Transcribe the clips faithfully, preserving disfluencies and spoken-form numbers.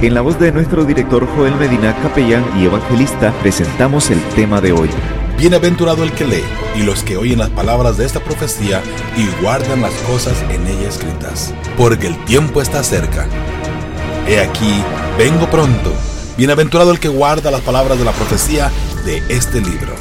En la voz de nuestro director Joel Medina, capellán y evangelista, presentamos el tema de hoy. Bienaventurado el que lee y los que oyen las palabras de esta profecía y guardan las cosas en ella escritas, porque el tiempo está cerca. He aquí, vengo pronto. Bienaventurado el que guarda las palabras de la profecía de este libro.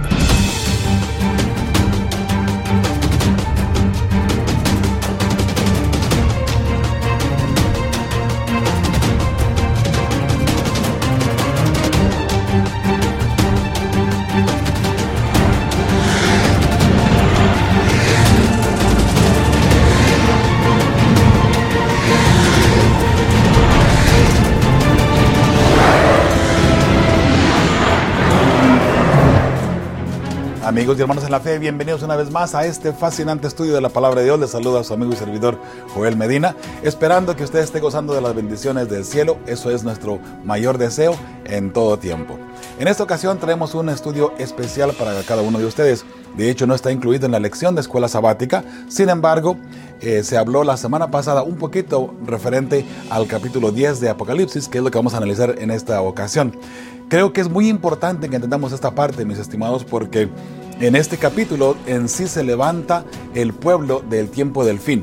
Amigos y hermanos en la fe, bienvenidos una vez más a este fascinante estudio de la Palabra de Dios. Les saluda a su amigo y servidor Joel Medina, esperando que usted esté gozando de las bendiciones del cielo. Eso es nuestro mayor deseo en todo tiempo. En esta ocasión traemos un estudio especial para cada uno de ustedes. De hecho, no está incluido en la lección de escuela sabática. Sin embargo, eh, se habló la semana pasada un poquito referente al capítulo diez de Apocalipsis, que es lo que vamos a analizar en esta ocasión. Creo que es muy importante que entendamos esta parte, mis estimados, porque en este capítulo en sí se levanta el pueblo del tiempo del fin.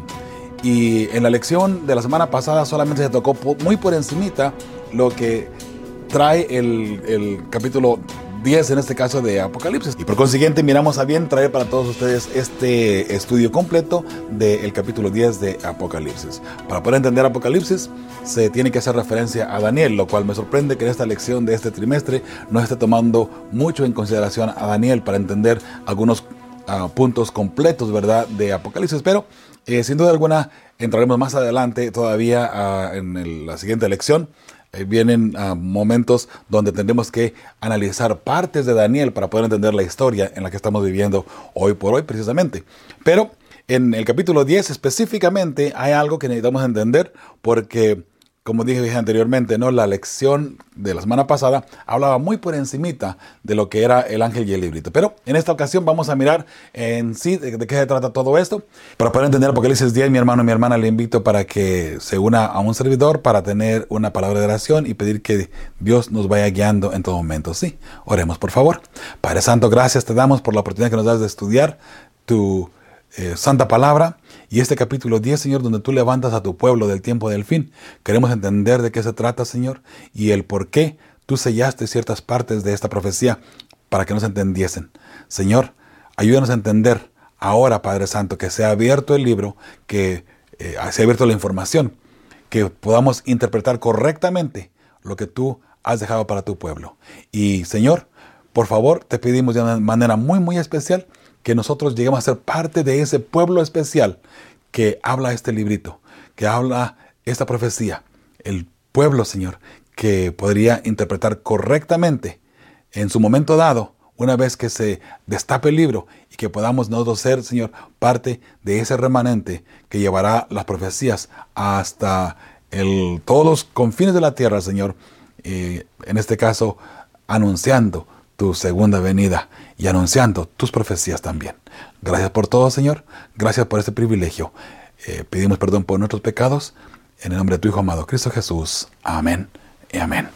Y en la lección de la semana pasada solamente se tocó muy por encimita lo que trae el, el capítulo diez, en este caso de Apocalipsis. Y por consiguiente miramos a bien traer para todos ustedes este estudio completo del capítulo diez de Apocalipsis. Para poder entender Apocalipsis se tiene que hacer referencia a Daniel, lo cual me sorprende que en esta lección de este trimestre no esté tomando mucho en consideración a Daniel para entender algunos uh, puntos completos, ¿verdad?, de Apocalipsis. Pero eh, sin duda alguna entraremos más adelante todavía uh, en el, la siguiente lección. Eh, vienen uh, momentos donde tendremos que analizar partes de Daniel para poder entender la historia en la que estamos viviendo hoy por hoy precisamente. Pero en el capítulo diez específicamente hay algo que necesitamos entender porque, como dije anteriormente, ¿no?, la lección de la semana pasada hablaba muy por encimita de lo que era el ángel y el librito. Pero en esta ocasión vamos a mirar en sí de, de qué se trata todo esto. Para poder entender Apocalipsis diez, mi hermano y mi hermana, le invito para que se una a un servidor para tener una palabra de oración y pedir que Dios nos vaya guiando en todo momento. Sí, oremos por favor. Padre Santo, gracias te damos por la oportunidad que nos das de estudiar tu Eh, santa palabra y este capítulo diez, Señor, donde tú levantas a tu pueblo del tiempo del fin. Queremos entender de qué se trata, Señor, y el por qué tú sellaste ciertas partes de esta profecía para que nos entendiesen. Señor, ayúdanos a entender ahora, Padre Santo, que se ha abierto el libro, que eh, se ha abierto la información, que podamos interpretar correctamente lo que tú has dejado para tu pueblo. Y, Señor, por favor, te pedimos de una manera muy, muy especial que nosotros lleguemos a ser parte de ese pueblo especial que habla este librito, que habla esta profecía. El pueblo, Señor, que podría interpretar correctamente en su momento dado, una vez que se destape el libro, y que podamos nosotros ser, Señor, parte de ese remanente que llevará las profecías hasta el, todos los confines de la tierra, Señor, eh, en este caso, anunciando tu segunda venida y anunciando tus profecías también. Gracias por todo, Señor. Gracias por este privilegio. Eh, pedimos perdón por nuestros pecados. En el nombre de tu Hijo amado, Cristo Jesús. Amén y amén.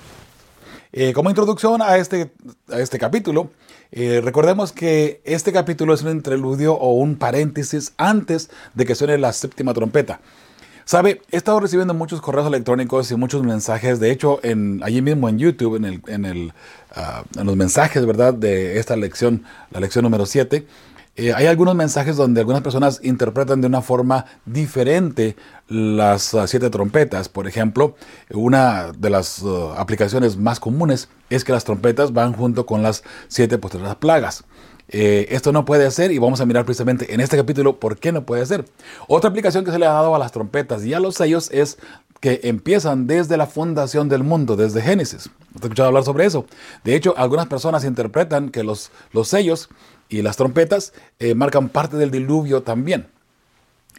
Eh, como introducción a este, a este capítulo, eh, recordemos que este capítulo es un interludio o un paréntesis antes de que suene la séptima trompeta. Sabe, he estado recibiendo muchos correos electrónicos y muchos mensajes. De hecho, en, allí mismo en YouTube, en, el, en, el, uh, en los mensajes, ¿verdad?, de esta lección, la lección número siete, eh, hay algunos mensajes donde algunas personas interpretan de una forma diferente las uh, siete trompetas. Por ejemplo, una de las uh, aplicaciones más comunes es que las trompetas van junto con las siete postreras plagas. Eh, esto no puede ser y vamos a mirar precisamente en este capítulo por qué no puede ser. Otra aplicación que se le ha dado a las trompetas y a los sellos es que empiezan desde la fundación del mundo, desde Génesis. ¿No te he escuchado hablar sobre eso? De hecho, algunas personas interpretan que los, los sellos y las trompetas eh, marcan parte del diluvio también.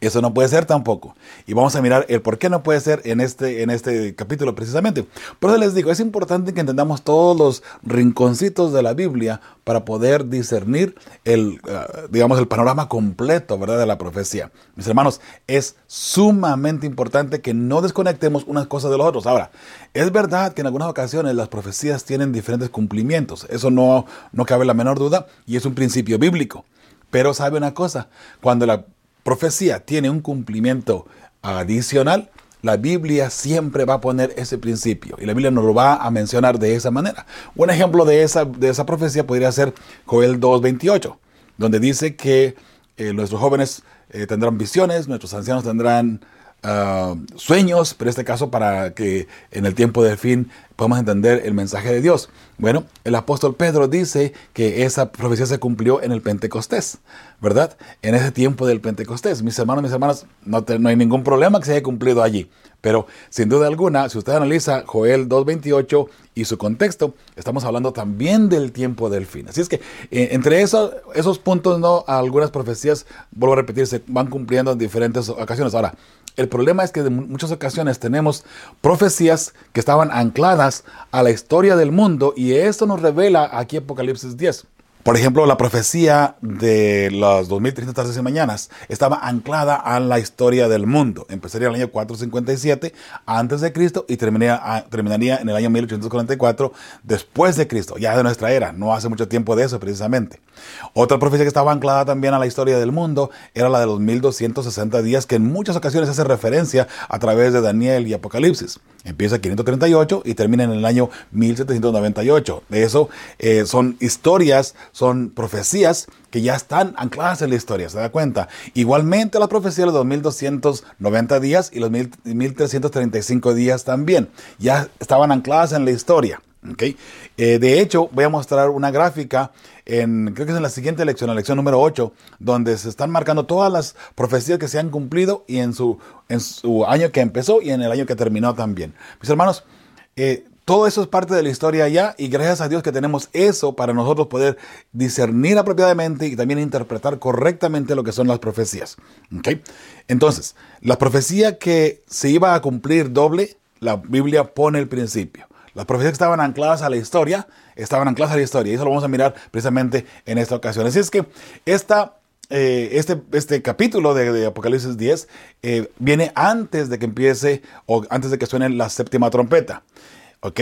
Eso no puede ser tampoco. Y vamos a mirar el por qué no puede ser en este, en este capítulo precisamente. Por eso les digo, es importante que entendamos todos los rinconcitos de la Biblia para poder discernir el, uh, digamos, el panorama completo, ¿verdad?, de la profecía. Mis hermanos, es sumamente importante que no desconectemos unas cosas de los otros. Ahora, es verdad que en algunas ocasiones las profecías tienen diferentes cumplimientos. Eso no, no cabe la menor duda y es un principio bíblico. Pero sabe una cosa, cuando la profecía tiene un cumplimiento adicional, la Biblia siempre va a poner ese principio y la Biblia nos lo va a mencionar de esa manera. Un ejemplo de esa, de esa profecía podría ser Joel dos veintiocho, donde dice que eh, nuestros jóvenes eh, tendrán visiones, nuestros ancianos tendrán uh, sueños, pero en este caso para que en el tiempo del fin podamos entender el mensaje de Dios. Bueno, el apóstol Pedro dice que esa profecía se cumplió en el Pentecostés, ¿verdad? En ese tiempo del Pentecostés. Mis hermanos, mis hermanas, no, te, no hay ningún problema que se haya cumplido allí. Pero sin duda alguna, si usted analiza Joel dos veintiocho y su contexto, estamos hablando también del tiempo del fin. Así es que eh, entre eso, esos puntos, no, algunas profecías, vuelvo a repetir, se van cumpliendo en diferentes ocasiones. Ahora, el problema es que en muchas ocasiones tenemos profecías que estaban ancladas a la historia del mundo y esto nos revela aquí Apocalipsis diez. Por ejemplo, la profecía de las dos mil trescientas tardes y mañanas estaba anclada a la historia del mundo. Empezaría en el año cuatrocientos cincuenta y siete antes de Cristo y terminaría, terminaría en el año mil ochocientos cuarenta y cuatro después de Cristo, ya de nuestra era. No hace mucho tiempo de eso precisamente. Otra profecía que estaba anclada también a la historia del mundo era la de los mil doscientos sesenta días, que en muchas ocasiones hace referencia a través de Daniel y Apocalipsis. Empieza en quinientos treinta y ocho y termina en el año mil setecientos noventa y ocho. De eso eh, son historias, son profecías que ya están ancladas en la historia, ¿se da cuenta? Igualmente las profecías de los dos mil doscientos noventa días y los mil trescientos treinta y cinco días también ya estaban ancladas en la historia. Okay. Eh, de hecho, voy a mostrar una gráfica, en, creo que es en la siguiente lección, la lección número ocho, donde se están marcando todas las profecías que se han cumplido y en su, en su año que empezó y en el año que terminó también. Mis hermanos, eh, todo eso es parte de la historia ya y gracias a Dios que tenemos eso para nosotros poder discernir apropiadamente y también interpretar correctamente lo que son las profecías. Okay. Entonces, la profecía que se iba a cumplir doble, la Biblia pone el principio. Las profecías que estaban ancladas a la historia, estaban ancladas a la historia. Y eso lo vamos a mirar precisamente en esta ocasión. Así es que esta, eh, este, este capítulo de, de Apocalipsis diez eh, viene antes de que empiece o antes de que suene la séptima trompeta. ¿Ok?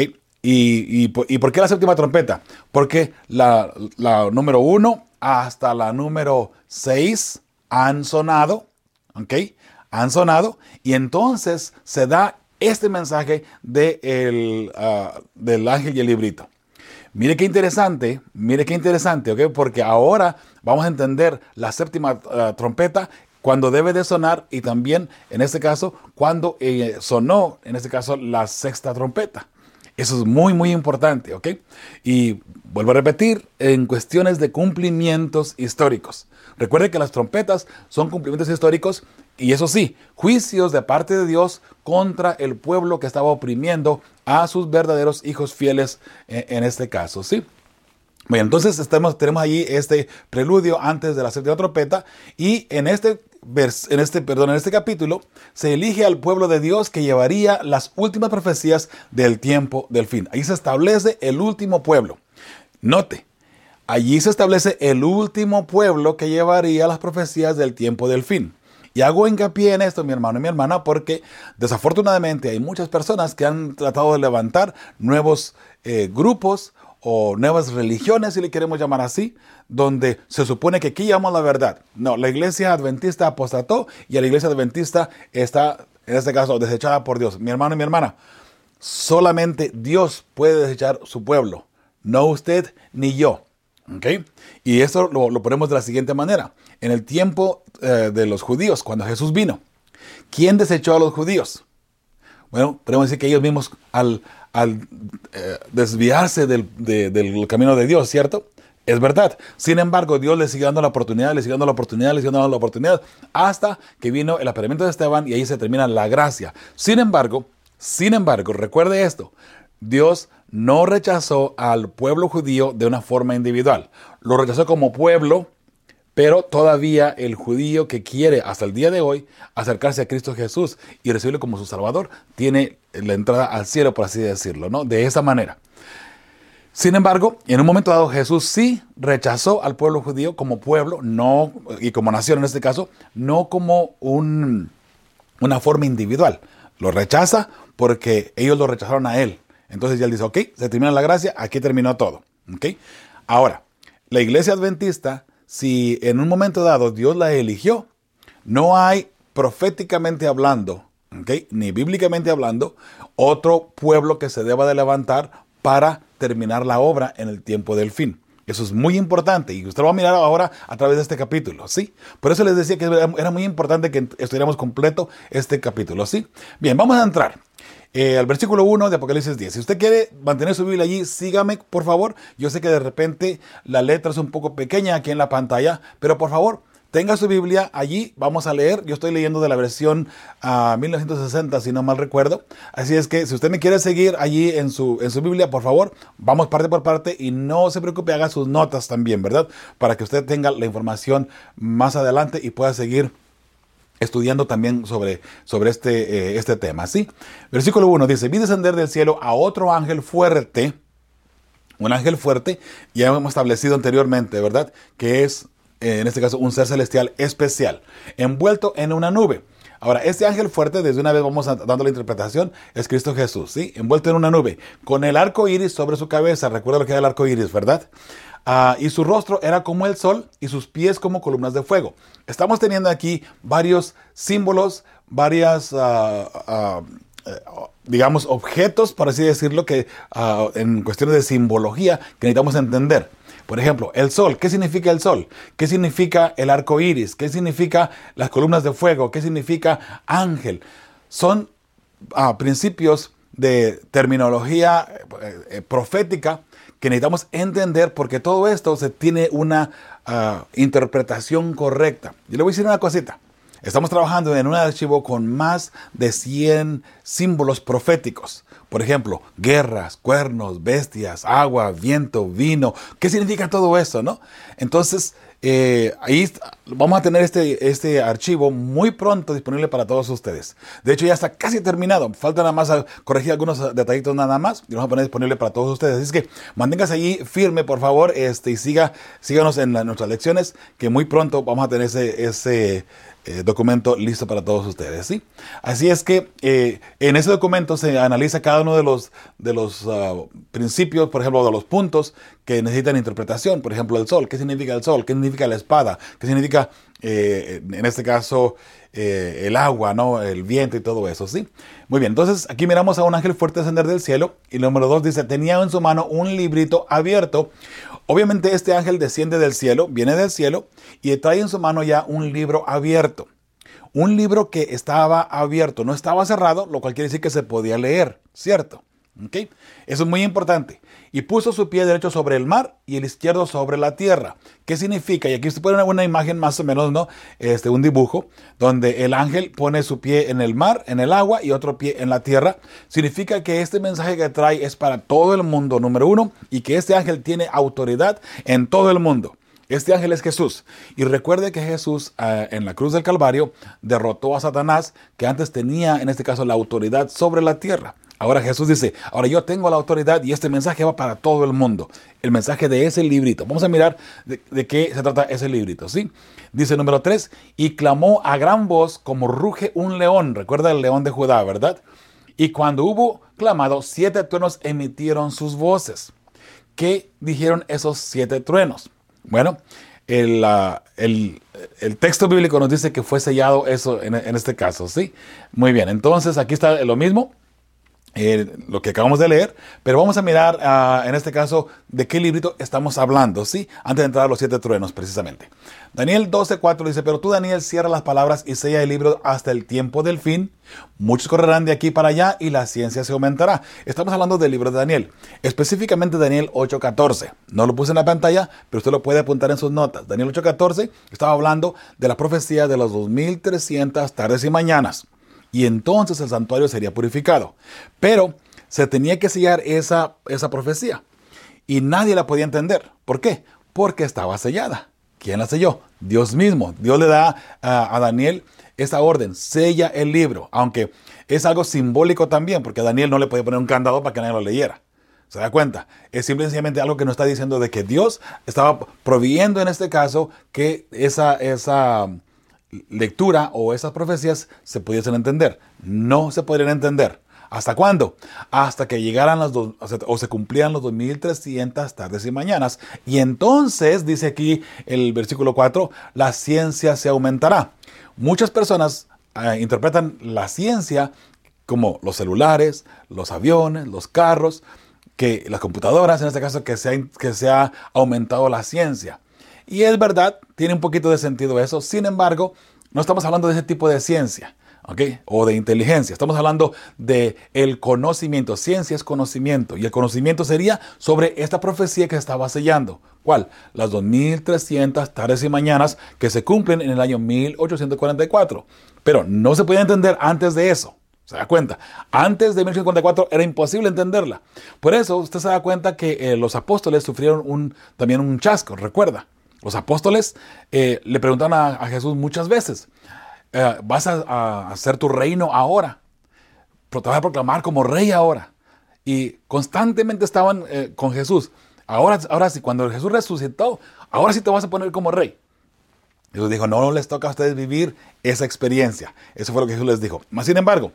¿Y, y, y por qué la séptima trompeta? Porque la, la número uno hasta la número seis han sonado. ¿Ok? Han sonado. Y entonces se da este mensaje de el, uh, del ángel y el librito. Mire qué interesante, mire qué interesante, ¿ok? Porque ahora vamos a entender la séptima uh, trompeta cuando debe de sonar y también, en este caso, cuando eh, sonó, en este caso, la sexta trompeta. Eso es muy, muy importante, ¿ok? Y vuelvo a repetir, en cuestiones de cumplimientos históricos. Recuerde que las trompetas son cumplimientos históricos y eso sí, juicios de parte de Dios contra el pueblo que estaba oprimiendo a sus verdaderos hijos fieles en, en este caso, ¿sí? Bueno, entonces estamos, tenemos allí este preludio antes de la séptima trompeta y en este, vers, en, este, perdón, en este capítulo se elige al pueblo de Dios que llevaría las últimas profecías del tiempo del fin. Ahí se establece el último pueblo. Note, allí se establece el último pueblo que llevaría las profecías del tiempo del fin. Y hago hincapié en esto, mi hermano y mi hermana, porque desafortunadamente hay muchas personas que han tratado de levantar nuevos eh, grupos o nuevas religiones, si le queremos llamar así, donde se supone que aquí llamamos la verdad. No, la iglesia adventista apostató y la iglesia adventista está, en este caso, desechada por Dios. Mi hermano y mi hermana, solamente Dios puede desechar su pueblo, no usted ni yo. ¿Okay? Y esto lo, lo ponemos de la siguiente manera. En el tiempo eh, de los judíos, cuando Jesús vino, ¿quién desechó a los judíos? Bueno, podemos decir que ellos mismos al, al eh, desviarse del, de, del camino de Dios, ¿cierto? Es verdad. Sin embargo, Dios les sigue dando la oportunidad, les sigue dando la oportunidad, les sigue dando la oportunidad, hasta que vino el apedreamiento de Esteban y ahí se termina la gracia. Sin embargo, sin embargo, recuerde esto, Dios no rechazó al pueblo judío de una forma individual. Lo rechazó como pueblo, Pero todavía el judío que quiere hasta el día de hoy acercarse a Cristo Jesús y recibirlo como su Salvador, tiene la entrada al cielo, por así decirlo, ¿no? De esa manera. Sin embargo, en un momento dado Jesús sí rechazó al pueblo judío como pueblo, no, y como nación en este caso, no como un, una forma individual. Lo rechaza porque ellos lo rechazaron a él. Entonces ya él dice, ok, se termina la gracia, aquí terminó todo. ¿Okay? Ahora, la iglesia adventista, si en un momento dado Dios la eligió, no hay proféticamente hablando, ¿okay?, ni bíblicamente hablando, otro pueblo que se deba de levantar para terminar la obra en el tiempo del fin. Eso es muy importante y usted lo va a mirar ahora a través de este capítulo, ¿sí? Por eso les decía que era muy importante que estudiáramos completo este capítulo, ¿sí? Bien, vamos a entrar eh, al versículo uno de Apocalipsis diez. Si usted quiere mantener su Biblia allí, sígame, por favor. Yo sé que de repente la letra es un poco pequeña aquí en la pantalla, pero por favor, tenga su Biblia allí, vamos a leer. Yo estoy leyendo de la versión uh, mil novecientos sesenta, si no mal recuerdo. Así es que si usted me quiere seguir allí en su, en su Biblia, por favor, vamos parte por parte y no se preocupe, haga sus notas también, ¿verdad? Para que usted tenga la información más adelante y pueda seguir estudiando también sobre, sobre este, eh, este tema, ¿sí? Versículo uno dice, vi descender del cielo a otro ángel fuerte, un ángel fuerte, ya hemos establecido anteriormente, ¿verdad? Que es en este caso un ser celestial especial, envuelto en una nube. Ahora, este ángel fuerte, desde una vez vamos a, dando la interpretación, es Cristo Jesús, ¿sí? Envuelto en una nube, con el arco iris sobre su cabeza. Recuerda lo que era el arco iris, ¿verdad? Uh, y su rostro era como el sol y sus pies como columnas de fuego. Estamos teniendo aquí varios símbolos, varias, uh, uh, uh, digamos, objetos, por así decirlo, que uh, en cuestiones de simbología que necesitamos entender. Por ejemplo, el sol. ¿Qué significa el sol? ¿Qué significa el arco iris? ¿Qué significa las columnas de fuego? ¿Qué significa ángel? Son uh, principios de terminología eh, profética que necesitamos entender, porque todo esto se tiene una uh, interpretación correcta. Yo le voy a decir una cosita. Estamos trabajando en un archivo con más de cien símbolos proféticos. Por ejemplo, guerras, cuernos, bestias, agua, viento, vino. ¿Qué significa todo eso, no? Entonces, eh, ahí vamos a tener este, este archivo muy pronto disponible para todos ustedes. De hecho, ya está casi terminado. Falta nada más corregir algunos detallitos nada más. Y lo vamos a poner disponible para todos ustedes. Así es que manténgase allí firme, por favor, este, y siga, síganos en la, nuestras lecciones, que muy pronto vamos a tener ese... ese Eh, documento listo para todos ustedes, ¿sí? Así es que eh, en ese documento se analiza cada uno de los, de los uh, principios, por ejemplo, de los puntos que necesitan interpretación. Por ejemplo, el sol. ¿Qué significa el sol? ¿Qué significa la espada? ¿Qué significa, eh, en este caso, eh, el agua, ¿no? El viento y todo eso, ¿sí? Muy bien, entonces aquí miramos a un ángel fuerte descender del cielo. Y el número dos dice, tenía en su mano un librito abierto. Obviamente este ángel desciende del cielo, viene del cielo y trae en su mano ya un libro abierto. Un libro que estaba abierto, no estaba cerrado, lo cual quiere decir que se podía leer, ¿cierto? ¿Okay? Eso es muy importante. Y puso su pie derecho sobre el mar y el izquierdo sobre la tierra. ¿Qué significa? Y aquí se pone una imagen más o menos, ¿no? Este, un dibujo donde el ángel pone su pie en el mar, en el agua y otro pie en la tierra. Significa que este mensaje que trae es para todo el mundo, número uno, y que este ángel tiene autoridad en todo el mundo. Este ángel es Jesús. Y recuerde que Jesús uh, en la cruz del Calvario derrotó a Satanás, que antes tenía, en este caso, la autoridad sobre la tierra. Ahora Jesús dice, ahora yo tengo la autoridad y este mensaje va para todo el mundo. El mensaje de ese librito. Vamos a mirar de, de qué se trata ese librito, ¿sí? Dice número tres, y clamó a gran voz como ruge un león. Recuerda el león de Judá, ¿verdad? Y cuando hubo clamado, siete truenos emitieron sus voces. ¿Qué dijeron esos siete truenos? Bueno, el, uh, el, el texto bíblico nos dice que fue sellado eso en, en este caso, ¿sí? Muy bien, entonces aquí está lo mismo. Eh, lo que acabamos de leer, pero vamos a mirar uh, en este caso de qué librito estamos hablando, ¿sí? Antes de entrar a los siete truenos precisamente. Daniel doce cuatro dice, pero tú, Daniel, cierra las palabras y sella el libro hasta el tiempo del fin. Muchos correrán de aquí para allá y la ciencia se aumentará. Estamos hablando del libro de Daniel, específicamente Daniel ocho catorce. No lo puse en la pantalla, pero usted lo puede apuntar en sus notas. Daniel ocho catorce estaba hablando de la profecía de las dos mil trescientas tardes y mañanas. Y entonces el santuario sería purificado. Pero se tenía que sellar esa, esa profecía. Y nadie la podía entender. ¿Por qué? Porque estaba sellada. ¿Quién la selló? Dios mismo. Dios le da a, a Daniel esa orden, sella el libro, aunque es algo simbólico también, porque a Daniel no le podía poner un candado para que nadie lo leyera. ¿Se da cuenta? Es simplemente algo que nos está diciendo de que Dios estaba proveyendo en este caso que esa, esa lectura o esas profecías se pudiesen entender. No se podrían entender. ¿Hasta cuándo? Hasta que llegaran las dos, o se cumplieran los dos mil trescientas tardes y mañanas. Y entonces, dice aquí el versículo cuatro, la ciencia se aumentará. Muchas personas eh, interpretan la ciencia como los celulares, los aviones, los carros, que las computadoras, en este caso, que se ha, que se ha aumentado la ciencia. Y es verdad, tiene un poquito de sentido eso. Sin embargo, no estamos hablando de ese tipo de ciencia. ¿Okay? O de inteligencia. Estamos hablando de el conocimiento. Ciencia es conocimiento. Y el conocimiento sería sobre esta profecía que se estaba sellando. ¿Cuál? Las dos mil trescientas tardes y mañanas que se cumplen en el año mil ochocientos cuarenta y cuatro. Pero no se podía entender antes de eso. ¿Se da cuenta? Antes de mil ochocientos cuarenta y cuatro era imposible entenderla. Por eso usted se da cuenta que eh, los apóstoles sufrieron un, también un chasco. Recuerda, los apóstoles eh, le preguntaron a, a Jesús muchas veces, Eh, vas a, a hacer tu reino ahora, te vas a proclamar como rey ahora. Y constantemente estaban eh, con Jesús. Ahora, ahora sí, cuando Jesús resucitó, ahora sí te vas a poner como rey. Jesús dijo, no, no les toca a ustedes vivir esa experiencia. Eso fue lo que Jesús les dijo. Mas, sin embargo,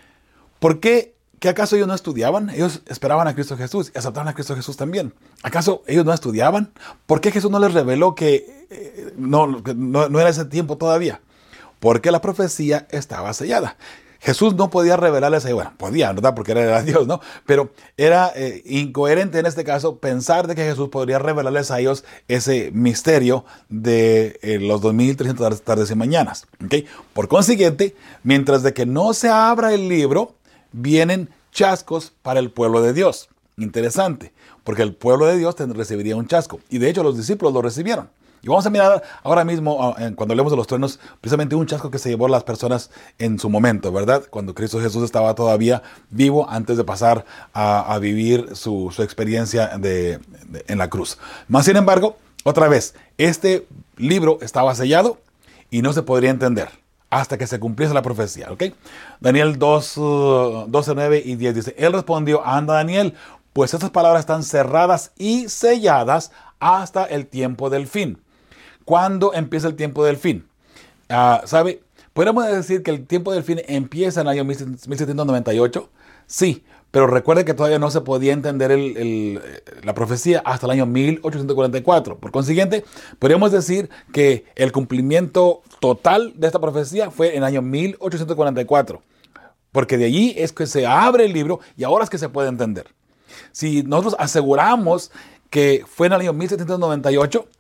¿por qué? ¿Qué acaso ellos no estudiaban? Ellos esperaban a Cristo Jesús y aceptaban a Cristo Jesús también. ¿Acaso ellos no estudiaban? ¿Por qué Jesús no les reveló que eh, no, que no, no era ese tiempo todavía? Porque la profecía estaba sellada. Jesús no podía revelarles ahí, bueno, podía, ¿verdad? Porque era Dios, ¿no? Pero era eh, incoherente en este caso pensar de que Jesús podría revelarles a ellos ese misterio de eh, los dos mil trescientas tardes y mañanas, ¿ok? Por consiguiente, mientras de que no se abra el libro, vienen chascos para el pueblo de Dios. Interesante, porque el pueblo de Dios recibiría un chasco. Y de hecho los discípulos lo recibieron. Y vamos a mirar ahora mismo, cuando hablemos de los truenos, precisamente un chasco que se llevó a las personas en su momento, ¿verdad? Cuando Cristo Jesús estaba todavía vivo antes de pasar a, a vivir su, su experiencia de, de, en la cruz. Más sin embargo, otra vez, este libro estaba sellado y no se podría entender hasta que se cumpliese la profecía, ¿ok? Daniel dos, doce, nueve y diez dice, él respondió, anda Daniel, pues estas palabras están cerradas y selladas hasta el tiempo del fin. ¿Cuándo empieza el tiempo del fin? Uh, ¿Sabe? ¿Podríamos decir que el tiempo del fin empieza en el año mil setecientos noventa y ocho? Sí, pero recuerde que todavía no se podía entender el, el, la profecía hasta el año mil ochocientos cuarenta y cuatro. Por consiguiente, podríamos decir que el cumplimiento total de esta profecía fue en el año mil ochocientos cuarenta y cuatro. Porque de allí es que se abre el libro y ahora es que se puede entender. Si nosotros aseguramos que fue en el año mil setecientos noventa y ocho,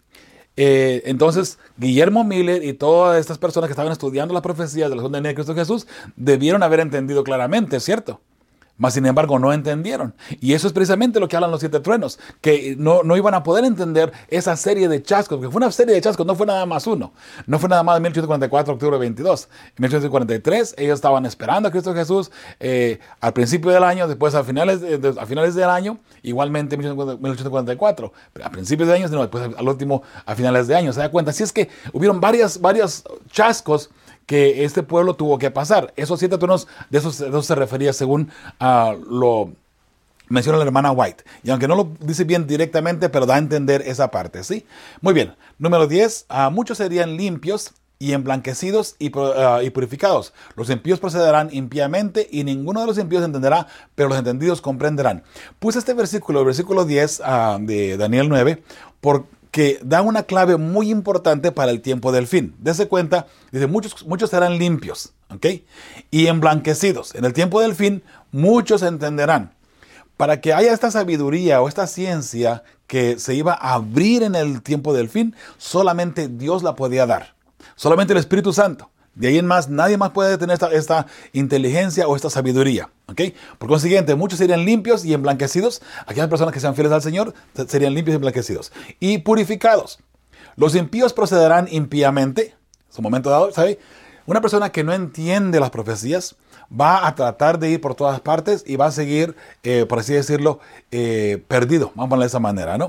Eh, entonces Guillermo Miller y todas estas personas que estaban estudiando las profecías de la segunda venida de Cristo Jesús debieron haber entendido claramente, ¿cierto? Mas sin embargo no entendieron. Y eso es precisamente lo que hablan los siete truenos, que no, no iban a poder entender esa serie de chascos, porque fue una serie de chascos, no fue nada más uno. No fue nada más de mil ochocientos cuarenta y cuatro, octubre veintidós. En mil ochocientos cuarenta y tres ellos estaban esperando a Cristo Jesús eh, al principio del año, después a finales, de, de, a finales del año, igualmente en mil ochocientos cuarenta y cuatro, pero a principios de año, sino después al último a finales de año. ¿Se da cuenta? Así es que hubieron varias, varios chascos que este pueblo tuvo que pasar. Esos siete truenos, de esos, de esos se refería según uh, lo menciona la hermana White. Y aunque no lo dice bien directamente, pero da a entender esa parte, ¿sí? Muy bien. Número diez. Uh, muchos serían limpios y emblanquecidos y, uh, y purificados. Los impíos procederán impíamente y ninguno de los impíos entenderá, pero los entendidos comprenderán. Puse este versículo, el versículo diez uh, de Daniel nueve, por que da una clave muy importante para el tiempo del fin. Dese cuenta, dice, muchos, muchos serán limpios, ¿ok? Y emblanquecidos. En el tiempo del fin, muchos entenderán. Para que haya esta sabiduría o esta ciencia que se iba a abrir en el tiempo del fin, solamente Dios la podía dar. Solamente el Espíritu Santo. De ahí en más, nadie más puede tener esta, esta inteligencia o esta sabiduría. ¿Ok? Por consiguiente, muchos serían limpios y emblanquecidos. Aquellas personas que sean fieles al Señor serían limpios y emblanquecidos. Y purificados. Los impíos procederán impíamente. Es un momento dado, ¿sabe? Una persona que no entiende las profecías va a tratar de ir por todas partes y va a seguir, eh, por así decirlo, eh, perdido. Vamos a ponerlo de esa manera, ¿no?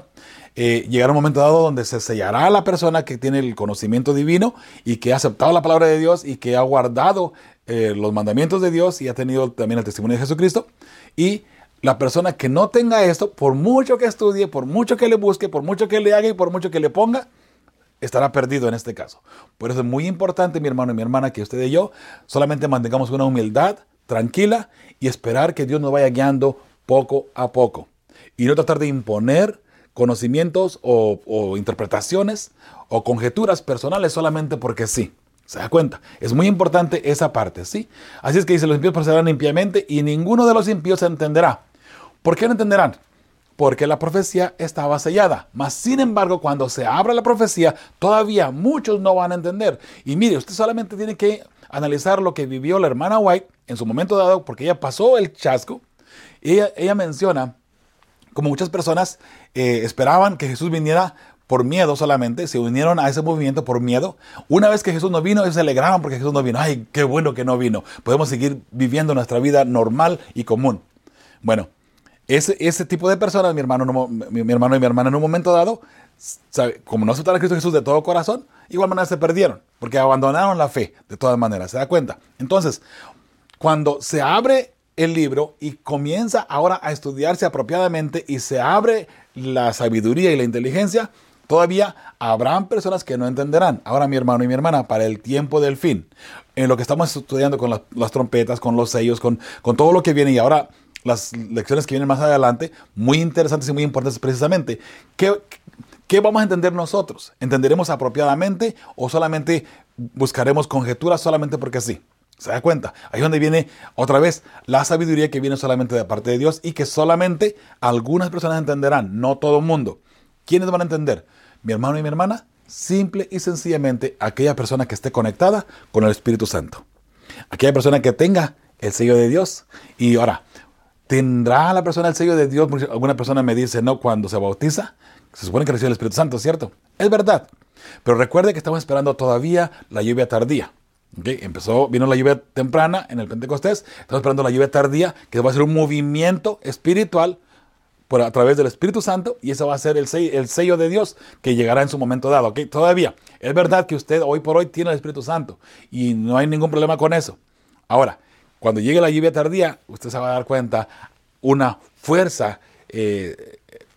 eh, llegará un momento dado donde se sellará a la persona que tiene el conocimiento divino y que ha aceptado la palabra de Dios y que ha guardado eh, los mandamientos de Dios y ha tenido también el testimonio de Jesucristo. Y la persona que no tenga esto, por mucho que estudie, por mucho que le busque, por mucho que le haga y por mucho que le ponga, estará perdido en este caso. Por eso es muy importante, mi hermano y mi hermana, que usted y yo solamente mantengamos una humildad tranquila y esperar que Dios nos vaya guiando poco a poco. Y no tratar de imponer conocimientos o, o interpretaciones o conjeturas personales solamente porque sí. ¿Se da cuenta? Es muy importante esa parte, ¿sí? Así es que dice, los impíos procederán impíamente y ninguno de los impíos se entenderá. ¿Por qué no entenderán? Porque la profecía estaba sellada. Mas, sin embargo, cuando se abra la profecía, todavía muchos no van a entender. Y mire, usted solamente tiene que analizar lo que vivió la hermana White en su momento dado, porque ella pasó el chasco. Ella, ella menciona, como muchas personas eh, esperaban que Jesús viniera por miedo solamente, se unieron a ese movimiento por miedo. Una vez que Jesús no vino, ellos se alegraron porque Jesús no vino. ¡Ay, qué bueno que no vino! Podemos seguir viviendo nuestra vida normal y común. Bueno, ese, ese tipo de personas, mi hermano, no, mi, mi hermano y mi hermana, en un momento dado, ¿sabe? Como no aceptaron a Cristo Jesús de todo corazón, igual manera se perdieron, porque abandonaron la fe de todas maneras. ¿Se da cuenta? Entonces, cuando se abre el libro y comienza ahora a estudiarse apropiadamente y se abre la sabiduría y la inteligencia, todavía habrán personas que no entenderán. Ahora, mi hermano y mi hermana, para el tiempo del fin, en lo que estamos estudiando con las, las trompetas, con los sellos, con, con todo lo que viene y ahora las lecciones que vienen más adelante, muy interesantes y muy importantes precisamente, ¿qué, qué vamos a entender nosotros? ¿Entenderemos apropiadamente o solamente buscaremos conjeturas solamente porque sí? ¿Se da cuenta? Ahí es donde viene otra vez la sabiduría que viene solamente de parte de Dios y que solamente algunas personas entenderán, no todo el mundo. ¿Quiénes van a entender? Mi hermano y mi hermana, simple y sencillamente aquella persona que esté conectada con el Espíritu Santo. Aquella persona que tenga el sello de Dios. Y ahora, ¿tendrá la persona el sello de Dios? Alguna persona me dice, no, cuando se bautiza, se supone que recibe el Espíritu Santo, ¿cierto? Es verdad. Pero recuerde que estamos esperando todavía la lluvia tardía. Okay, empezó, vino la lluvia temprana en el Pentecostés, estamos esperando la lluvia tardía, que va a ser un movimiento espiritual por, a través del Espíritu Santo, y eso va a ser el sello, el sello de Dios que llegará en su momento dado. Okay, todavía, es verdad que usted hoy por hoy tiene el Espíritu Santo, y no hay ningún problema con eso. Ahora, cuando llegue la lluvia tardía, usted se va a dar cuenta una fuerza eh,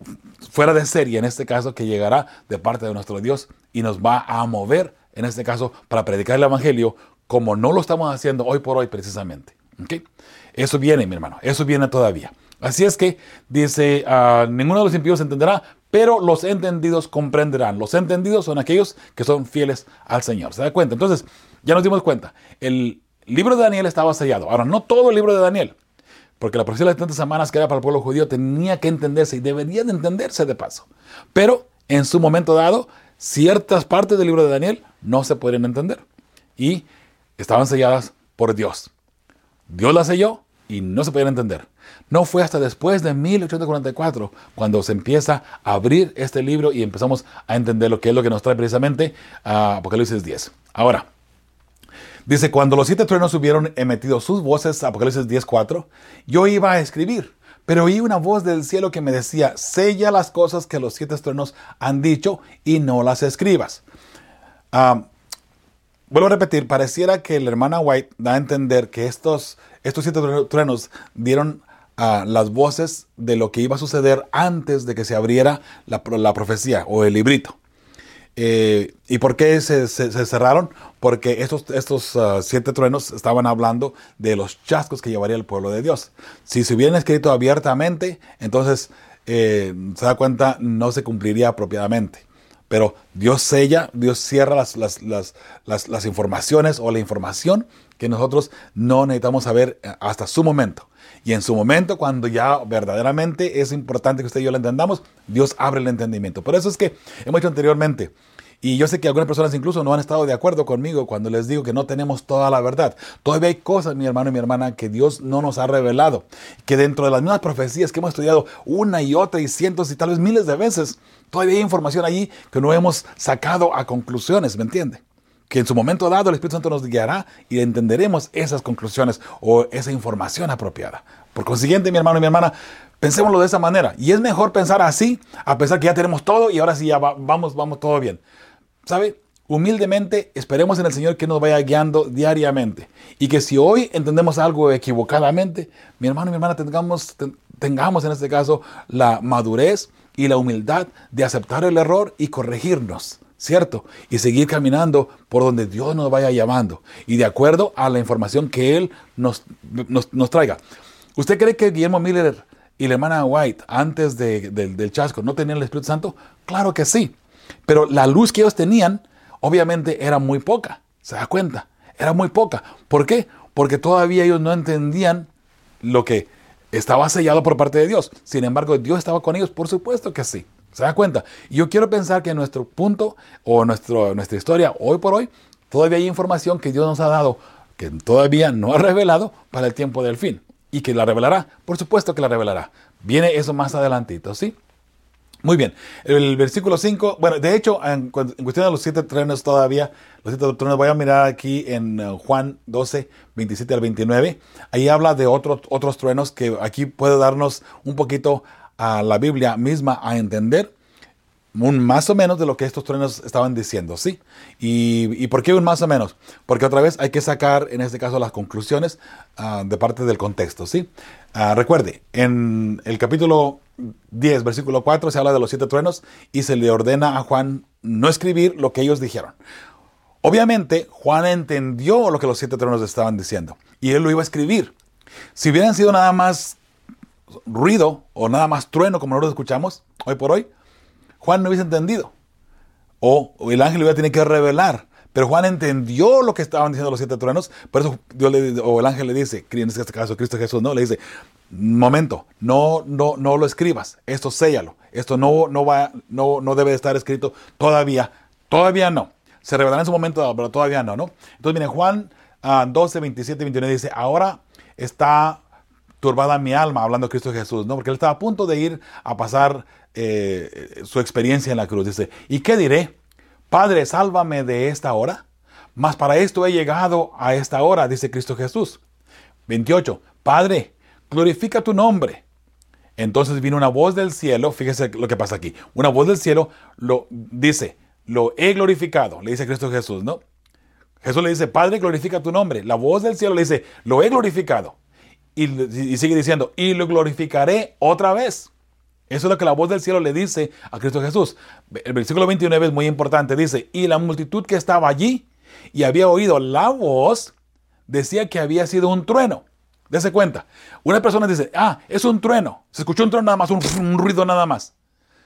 fuera de serie, en este caso, que llegará de parte de nuestro Dios, y nos va a mover en este caso, para predicar el evangelio, como no lo estamos haciendo hoy por hoy precisamente. ¿Okay? Eso viene, mi hermano, eso viene todavía. Así es que, dice, uh, ninguno de los impíos entenderá, pero los entendidos comprenderán. Los entendidos son aquellos que son fieles al Señor. ¿Se da cuenta? Entonces, ya nos dimos cuenta. El libro de Daniel estaba sellado. Ahora, no todo el libro de Daniel, porque la profecía de las setenta semanas que era para el pueblo judío tenía que entenderse y debería de entenderse de paso. Pero, en su momento dado, ciertas partes del libro de Daniel no se pueden entender y estaban selladas por Dios. Dios las selló y no se podían entender. No fue hasta después de mil ochocientos cuarenta y cuatro cuando se empieza a abrir este libro y empezamos a entender lo que es lo que nos trae precisamente a Apocalipsis diez. Ahora, dice, cuando los siete truenos hubieron emitido sus voces, Apocalipsis diez cuatro, yo iba a escribir, pero oí una voz del cielo que me decía, sella las cosas que los siete truenos han dicho y no las escribas. Uh, vuelvo a repetir, pareciera que la hermana White da a entender que estos, estos siete truenos dieron uh, las voces de lo que iba a suceder antes de que se abriera la, la profecía o el librito. Eh, ¿Y por qué se, se, se cerraron? Porque estos, estos uh, siete truenos estaban hablando de los chascos que llevaría el pueblo de Dios. Si se hubieran escrito abiertamente, entonces eh, se da cuenta, no se cumpliría apropiadamente. Pero Dios sella, Dios cierra las, las, las, las, las informaciones o la información que nosotros no necesitamos saber hasta su momento. Y en su momento, cuando ya verdaderamente es importante que usted y yo lo entendamos, Dios abre el entendimiento. Por eso es que hemos dicho anteriormente, y yo sé que algunas personas incluso no han estado de acuerdo conmigo cuando les digo que no tenemos toda la verdad. Todavía hay cosas, mi hermano y mi hermana, que Dios no nos ha revelado. Que dentro de las mismas profecías que hemos estudiado una y otra y cientos y tal vez miles de veces, todavía hay información allí que no hemos sacado a conclusiones, ¿me entiende? Que en su momento dado el Espíritu Santo nos guiará y entenderemos esas conclusiones o esa información apropiada. Por consiguiente, mi hermano y mi hermana, Pensémoslo de esa manera. Y es mejor pensar así, a pensar que ya tenemos todo y ahora sí ya va, vamos, vamos todo bien. ¿Sabe? Humildemente esperemos en el Señor que nos vaya guiando diariamente. Y que si hoy entendemos algo equivocadamente, mi hermano y mi hermana, tengamos, ten, tengamos en este caso la madurez y la humildad de aceptar el error y corregirnos, ¿cierto? Y seguir caminando por donde Dios nos vaya llamando y de acuerdo a la información que Él nos, nos, nos traiga. ¿Usted cree que Guillermo Miller y la hermana White antes de, de, del chasco no tenían el Espíritu Santo? Claro que sí, pero la luz que ellos tenían obviamente era muy poca, ¿se da cuenta? Era muy poca. ¿Por qué? Porque todavía ellos no entendían lo que estaba sellado por parte de Dios. Sin embargo, Dios estaba con ellos, por supuesto que sí. ¿Se da cuenta? Y yo quiero pensar que nuestro punto o nuestro, nuestra historia hoy por hoy, todavía hay información que Dios nos ha dado, que todavía no ha revelado para el tiempo del fin. Y que la revelará, por supuesto que la revelará. Viene eso más adelantito, ¿sí? Muy bien, el versículo cinco, bueno, de hecho, en, en cuestión de los siete truenos todavía, los siete truenos, voy a mirar aquí en Juan doce, veintisiete al veintinueve, ahí habla de otros otros truenos que aquí puede darnos un poquito a la Biblia misma a entender, un más o menos de lo que estos truenos estaban diciendo, ¿sí? ¿Y, y por qué un más o menos? Porque otra vez hay que sacar, en este caso, las conclusiones uh, de parte del contexto, ¿sí? Uh, recuerde, en el capítulo diez, versículo cuatro, se habla de los siete truenos y se le ordena a Juan no escribir lo que ellos dijeron. Obviamente, Juan entendió lo que los siete truenos estaban diciendo y él lo iba a escribir. Si hubieran sido nada más ruido o nada más trueno, como nosotros escuchamos hoy por hoy, Juan no hubiese entendido. O, o el ángel le hubiera tenido que revelar. Pero Juan entendió lo que estaban diciendo los siete truenos. Por eso Dios le, o el ángel le dice, en este caso Cristo Jesús, no, le dice, momento, no, no, no lo escribas. Esto séllalo. Esto no, no, va, no, no debe de estar escrito todavía. Todavía no. Se revelará en su momento, pero todavía no, ¿no? Entonces, miren, Juan uh, doce, veintisiete y veintinueve dice, ahora está turbada mi alma, hablando de Cristo Jesús, ¿no? Porque él estaba a punto de ir a pasar eh, su experiencia en la cruz. Dice, ¿y qué diré? Padre, sálvame de esta hora. Mas para esto he llegado a esta hora, dice Cristo Jesús. veintiocho. Padre, glorifica tu nombre. Entonces vino una voz del cielo, fíjese lo que pasa aquí. Una voz del cielo lo dice, lo he glorificado, le dice Cristo Jesús, ¿no? Jesús le dice, Padre, glorifica tu nombre. La voz del cielo le dice, lo he glorificado. Y, y sigue diciendo, y lo glorificaré otra vez. Eso es lo que la voz del cielo le dice a Cristo Jesús. El versículo veintinueve es muy importante. Dice, y la multitud que estaba allí y había oído la voz, decía que había sido un trueno. Dese cuenta. Una persona dice, ah, es un trueno. Se escuchó un trueno nada más, un, un ruido nada más.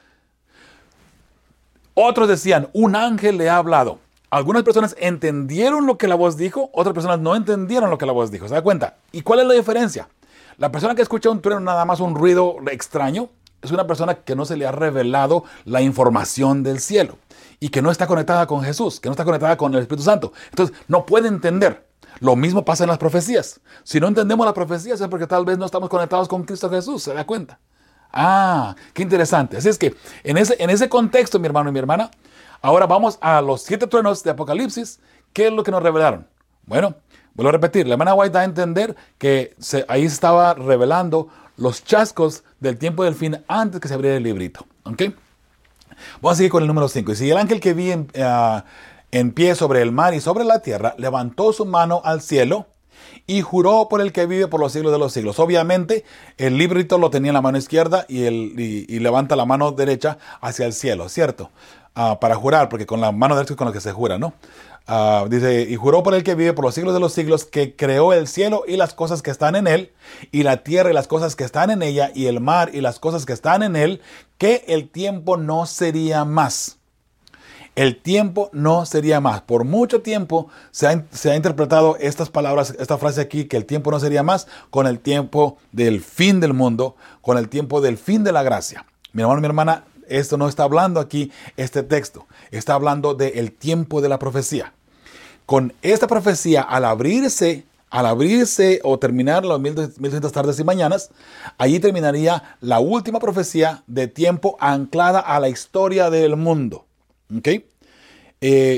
Otros decían, un ángel le ha hablado. Algunas personas entendieron lo que la voz dijo, otras personas no entendieron lo que la voz dijo. ¿Se da cuenta? ¿Y cuál es la diferencia? La persona que escucha un trueno nada más, un ruido extraño, es una persona que no se le ha revelado la información del cielo y que no está conectada con Jesús, que no está conectada con el Espíritu Santo. Entonces, no puede entender. Lo mismo pasa en las profecías. Si no entendemos las profecías es porque tal vez no estamos conectados con Cristo Jesús. ¿Se da cuenta? Ah, qué interesante. Así es que en ese, en ese contexto, mi hermano y mi hermana, ahora vamos a los siete truenos de Apocalipsis. ¿Qué es lo que nos revelaron? Bueno, vuelvo a repetir. La hermana White da a entender que se, ahí estaba revelando los chascos del tiempo del fin antes que se abriera el librito. ¿Ok? Vamos a seguir con el número cinco. Y si el ángel que vi en, uh, en pie sobre el mar y sobre la tierra levantó su mano al cielo y juró por el que vive por los siglos de los siglos. Obviamente, el librito lo tenía en la mano izquierda y, el, y, y levanta la mano derecha hacia el cielo, ¿cierto? Uh, para jurar, porque con la mano derecha es con la que se jura, ¿no? Uh, dice, y juró por el que vive por los siglos de los siglos, que creó el cielo y las cosas que están en él, y la tierra y las cosas que están en ella, y el mar y las cosas que están en él, que el tiempo no sería más. El tiempo no sería más. Por mucho tiempo se ha, se ha interpretado estas palabras, esta frase aquí, que el tiempo no sería más, con el tiempo del fin del mundo, con el tiempo del fin de la gracia. Mi hermano, mi hermana, esto no está hablando aquí, este texto. Está hablando del tiempo de la profecía. Con esta profecía, al abrirse, al abrirse o terminar las mil doscientas tardes y mañanas, allí terminaría la última profecía de tiempo anclada a la historia del mundo. ¿Ok? Eh,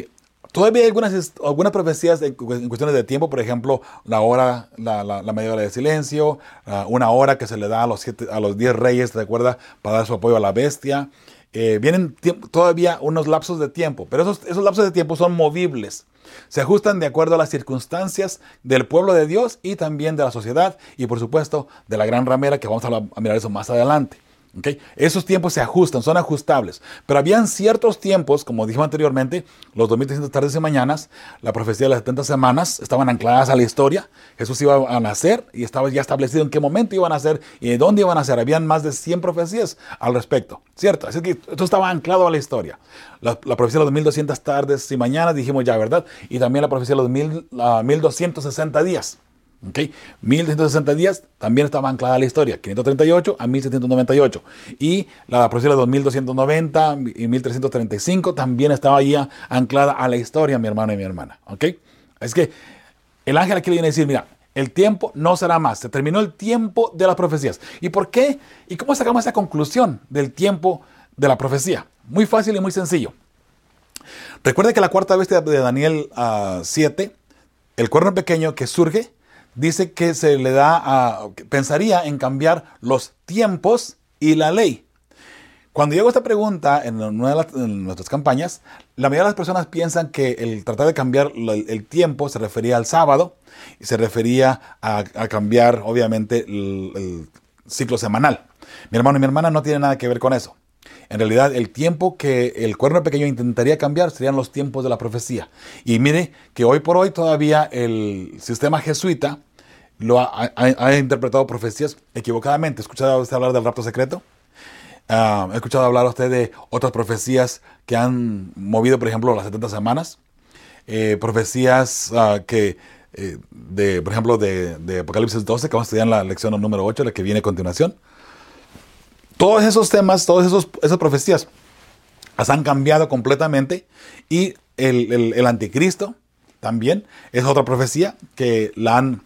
Todavía hay algunas, algunas profecías en cuestiones de tiempo, por ejemplo, la hora, la, la, la media hora de silencio, uh, una hora que se le da a los, siete, a los diez reyes, ¿recuerda? Para dar su apoyo a la bestia. Eh, vienen todavía unos lapsos de tiempo, pero esos, esos lapsos de tiempo son movibles. Se ajustan de acuerdo a las circunstancias del pueblo de Dios y también de la sociedad y, por supuesto, de la gran ramera, que vamos a, a mirar eso más adelante. Okay. Esos tiempos se ajustan, son ajustables. Pero habían ciertos tiempos, como dijimos anteriormente, los dos mil trescientas tardes y mañanas, la profecía de las setenta semanas, estaban ancladas a la historia. Jesús iba a nacer y estaba ya establecido en qué momento iba a nacer y de dónde iba a nacer. Habían más de cien profecías al respecto, ¿cierto? Así que esto estaba anclado a la historia. La, la profecía de las mil doscientas tardes y mañanas, dijimos ya, ¿verdad? Y también la profecía de los mil, uh, mil doscientos sesenta días. Okay. mil doscientos sesenta días también estaba anclada a la historia, quinientos treinta y ocho a mil setecientos noventa y ocho. Y la profecía de dos mil doscientos noventa y mil trescientos treinta y cinco también estaba ahí anclada a la historia, mi hermano y mi hermana. Okay. Es que el ángel aquí le viene a decir, mira, el tiempo no será más, se terminó el tiempo de las profecías. ¿Y por qué? ¿Y cómo sacamos esa conclusión del tiempo de la profecía? Muy fácil y muy sencillo. Recuerde que la cuarta bestia de Daniel uh, siete, el cuerno pequeño que surge, dice que se le da a, pensaría en cambiar los tiempos y la ley. Cuando yo hago esta pregunta en una de las, en nuestras campañas, la mayoría de las personas piensan que el tratar de cambiar el, el tiempo se refería al sábado y se refería a, a cambiar, obviamente, el, el ciclo semanal. Mi hermano y mi hermana no tienen nada que ver con eso. En realidad, el tiempo que el cuerno pequeño intentaría cambiar serían los tiempos de la profecía. Y mire que hoy por hoy todavía el sistema jesuita lo ha, ha, ha interpretado profecías equivocadamente. ¿Ha escuchado usted hablar del rapto secreto? Uh, ¿Ha escuchado hablar usted de otras profecías que han movido, por ejemplo, las setenta semanas? Eh, profecías uh, que, eh, de, por ejemplo, de, de Apocalipsis doce, que vamos a estudiar en la lección número ocho, la que viene a continuación. Todos esos temas, todas esos, esas profecías las han cambiado completamente y el, el, el anticristo también es otra profecía que la han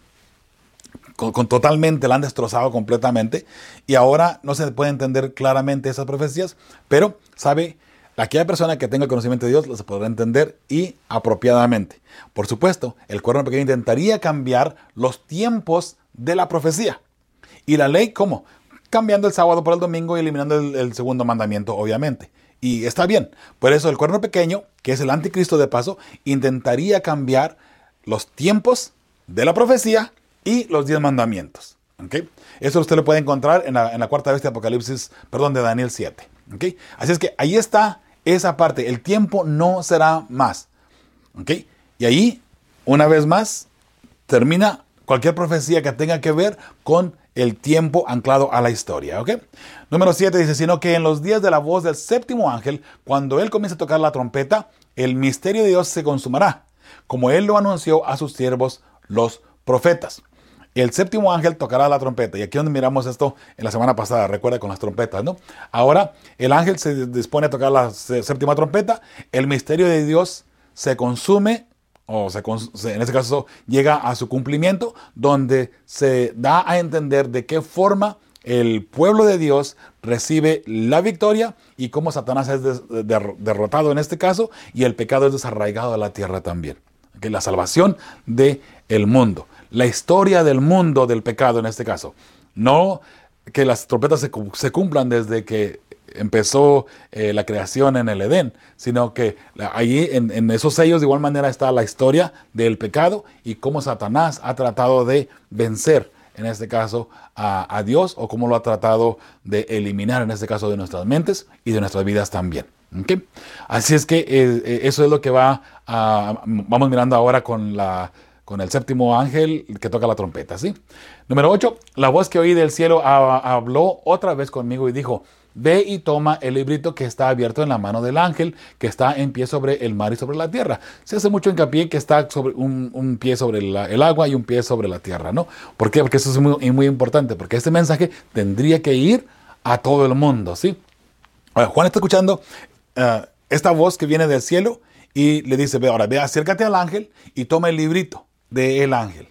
con, con totalmente, la han destrozado completamente y ahora no se puede entender claramente esas profecías, pero sabe, aquella persona que tenga el conocimiento de Dios las podrá entender y apropiadamente. Por supuesto, el cuerno pequeño intentaría cambiar los tiempos de la profecía. ¿Y la ley cómo? Cambiando el sábado por el domingo y eliminando el, el segundo mandamiento, obviamente. Y está bien. Por eso el cuerno pequeño, que es el anticristo de paso, intentaría cambiar los tiempos de la profecía y los diez mandamientos. ¿Okay? Eso usted lo puede encontrar en la, en la cuarta bestia de Apocalipsis, perdón, de Daniel siete. ¿Okay? Así es que ahí está esa parte. El tiempo no será más. ¿Okay? Y ahí, una vez más, termina cualquier profecía que tenga que ver con el tiempo anclado a la historia, ¿ok? Número siete dice, sino que en los días de la voz del séptimo ángel, cuando él comience a tocar la trompeta, el misterio de Dios se consumará, como él lo anunció a sus siervos, los profetas. El séptimo ángel tocará la trompeta. Y aquí donde miramos esto en la semana pasada, recuerda, con las trompetas, ¿no? Ahora, el ángel se dispone a tocar la séptima trompeta, el misterio de Dios se consume, o se, en este caso llega a su cumplimiento, donde se da a entender de qué forma el pueblo de Dios recibe la victoria y cómo Satanás es de, de, derrotado en este caso y el pecado es desarraigado de la tierra también. ¿Okay? La salvación del mundo, la historia del mundo del pecado en este caso. No que las trompetas se, se cumplan desde que empezó eh, la creación en el Edén, sino que allí en, en esos sellos de igual manera está la historia del pecado y cómo Satanás ha tratado de vencer, en este caso, a, a Dios, o cómo lo ha tratado de eliminar, en este caso, de nuestras mentes y de nuestras vidas también. ¿Okay? Así es que eh, eso es lo que va a, vamos mirando ahora con la con el séptimo ángel que toca la trompeta, ¿sí? Número ocho, la voz que oí del cielo habló otra vez conmigo y dijo, ve y toma el librito que está abierto en la mano del ángel que está en pie sobre el mar y sobre la tierra. Se hace mucho hincapié que está sobre un, un pie sobre la, el agua y un pie sobre la tierra, ¿no? ¿Por qué? Porque eso es muy, muy importante, porque este mensaje tendría que ir a todo el mundo, ¿sí? Ahora, Juan está escuchando uh, esta voz que viene del cielo y le dice, ve, ahora ve, acércate al ángel y toma el librito del ángel.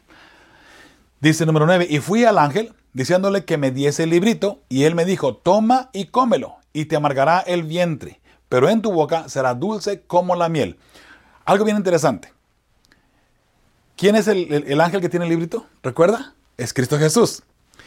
Dice número nueve, y fui al ángel diciéndole que me diese el librito, y él me dijo, toma y cómelo, y te amargará el vientre, pero en tu boca será dulce como la miel. Algo bien interesante. ¿Quién es el, el, el ángel que tiene el librito? ¿Recuerda? Es Cristo Jesús.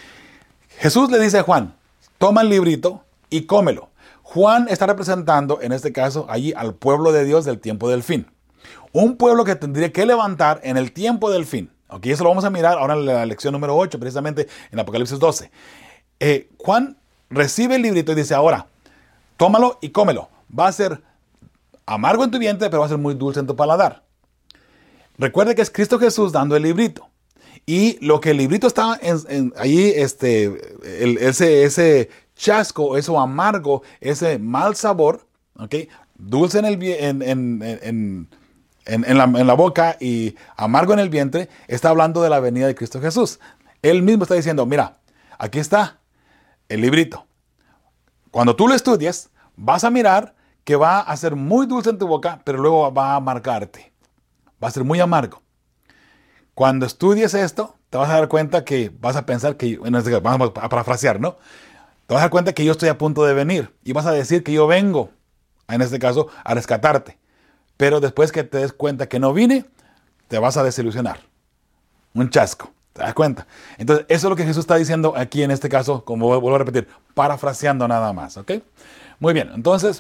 Jesús le dice a Juan, toma el librito y cómelo. Juan está representando, en este caso, allí al pueblo de Dios del tiempo del fin. Un pueblo que tendría que levantar en el tiempo del fin. Ok, eso lo vamos a mirar ahora en la lección número ocho, precisamente en Apocalipsis doce. Eh, Juan recibe el librito y dice, ahora, tómalo y cómelo. Va a ser amargo en tu vientre, pero va a ser muy dulce en tu paladar. Recuerde que es Cristo Jesús dando el librito. Y lo que el librito está en, en, ahí, este, el, ese, ese chasco, eso amargo, ese mal sabor, ¿okay? Dulce en, el, en, en, en, en, en, la, en la boca y amargo en el vientre, está hablando de la venida de Cristo Jesús. Él mismo está diciendo, mira, aquí está el librito. Cuando tú lo estudies, vas a mirar que va a ser muy dulce en tu boca, pero luego va a amargarte. Va a ser muy amargo. Cuando estudies esto, te vas a dar cuenta que vas a pensar que, bueno, vamos a parafrasear, ¿no? Te vas a dar cuenta que yo estoy a punto de venir y vas a decir que yo vengo, en este caso, a rescatarte. Pero después que te des cuenta que no vine, te vas a desilusionar. Un chasco, ¿te das cuenta? Entonces, eso es lo que Jesús está diciendo aquí en este caso, como vuelvo a repetir, parafraseando nada más, ¿ok? Muy bien, entonces,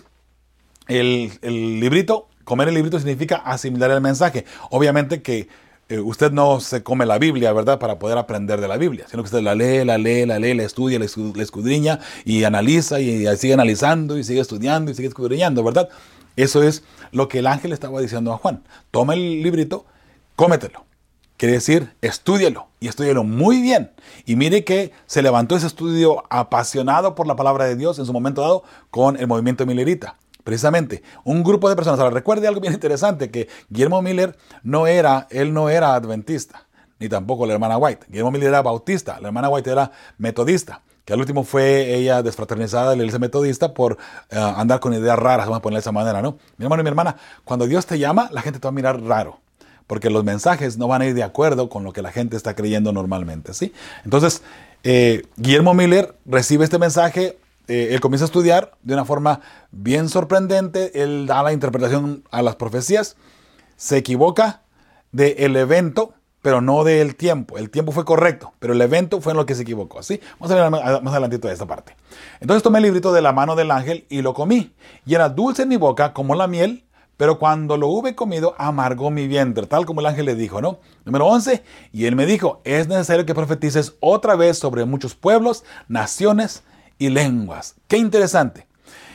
el, el librito, comer el librito significa asimilar el mensaje. Obviamente que Eh, usted no se come la Biblia, ¿verdad?, para poder aprender de la Biblia, sino que usted la lee, la lee, la lee, la estudia, la escudriña y analiza y, y sigue analizando y sigue estudiando y sigue escudriñando, ¿verdad? Eso es lo que el ángel estaba diciendo a Juan. Toma el librito, cómetelo. Quiere decir, estúdielo y estúdielo muy bien. Y mire que se levantó ese estudio apasionado por la palabra de Dios en su momento dado con el movimiento milerita. Precisamente, un grupo de personas. Ahora, recuerde algo bien interesante, que Guillermo Miller no era, él no era adventista, ni tampoco la hermana White. Guillermo Miller era bautista, la hermana White era metodista, que al último fue ella desfraternizada de la iglesia metodista por uh, andar con ideas raras, vamos a ponerle de esa manera, ¿no? Mi hermano y mi hermana, cuando Dios te llama, la gente te va a mirar raro, porque los mensajes no van a ir de acuerdo con lo que la gente está creyendo normalmente, ¿sí? Entonces, eh, Guillermo Miller recibe este mensaje. Eh, él comienza a estudiar de una forma bien sorprendente. Él da la interpretación a las profecías. Se equivoca del evento, pero no del tiempo. El tiempo fue correcto, pero el evento fue en lo que se equivocó, ¿sí? Vamos a ver más adelantito de esta parte. Entonces tomé el librito de la mano del ángel y lo comí. Y era dulce en mi boca como la miel, pero cuando lo hube comido, amargó mi vientre, tal como el ángel le dijo, ¿no? Número once, y él me dijo, es necesario que profetices otra vez sobre muchos pueblos, naciones y lenguas. Qué interesante.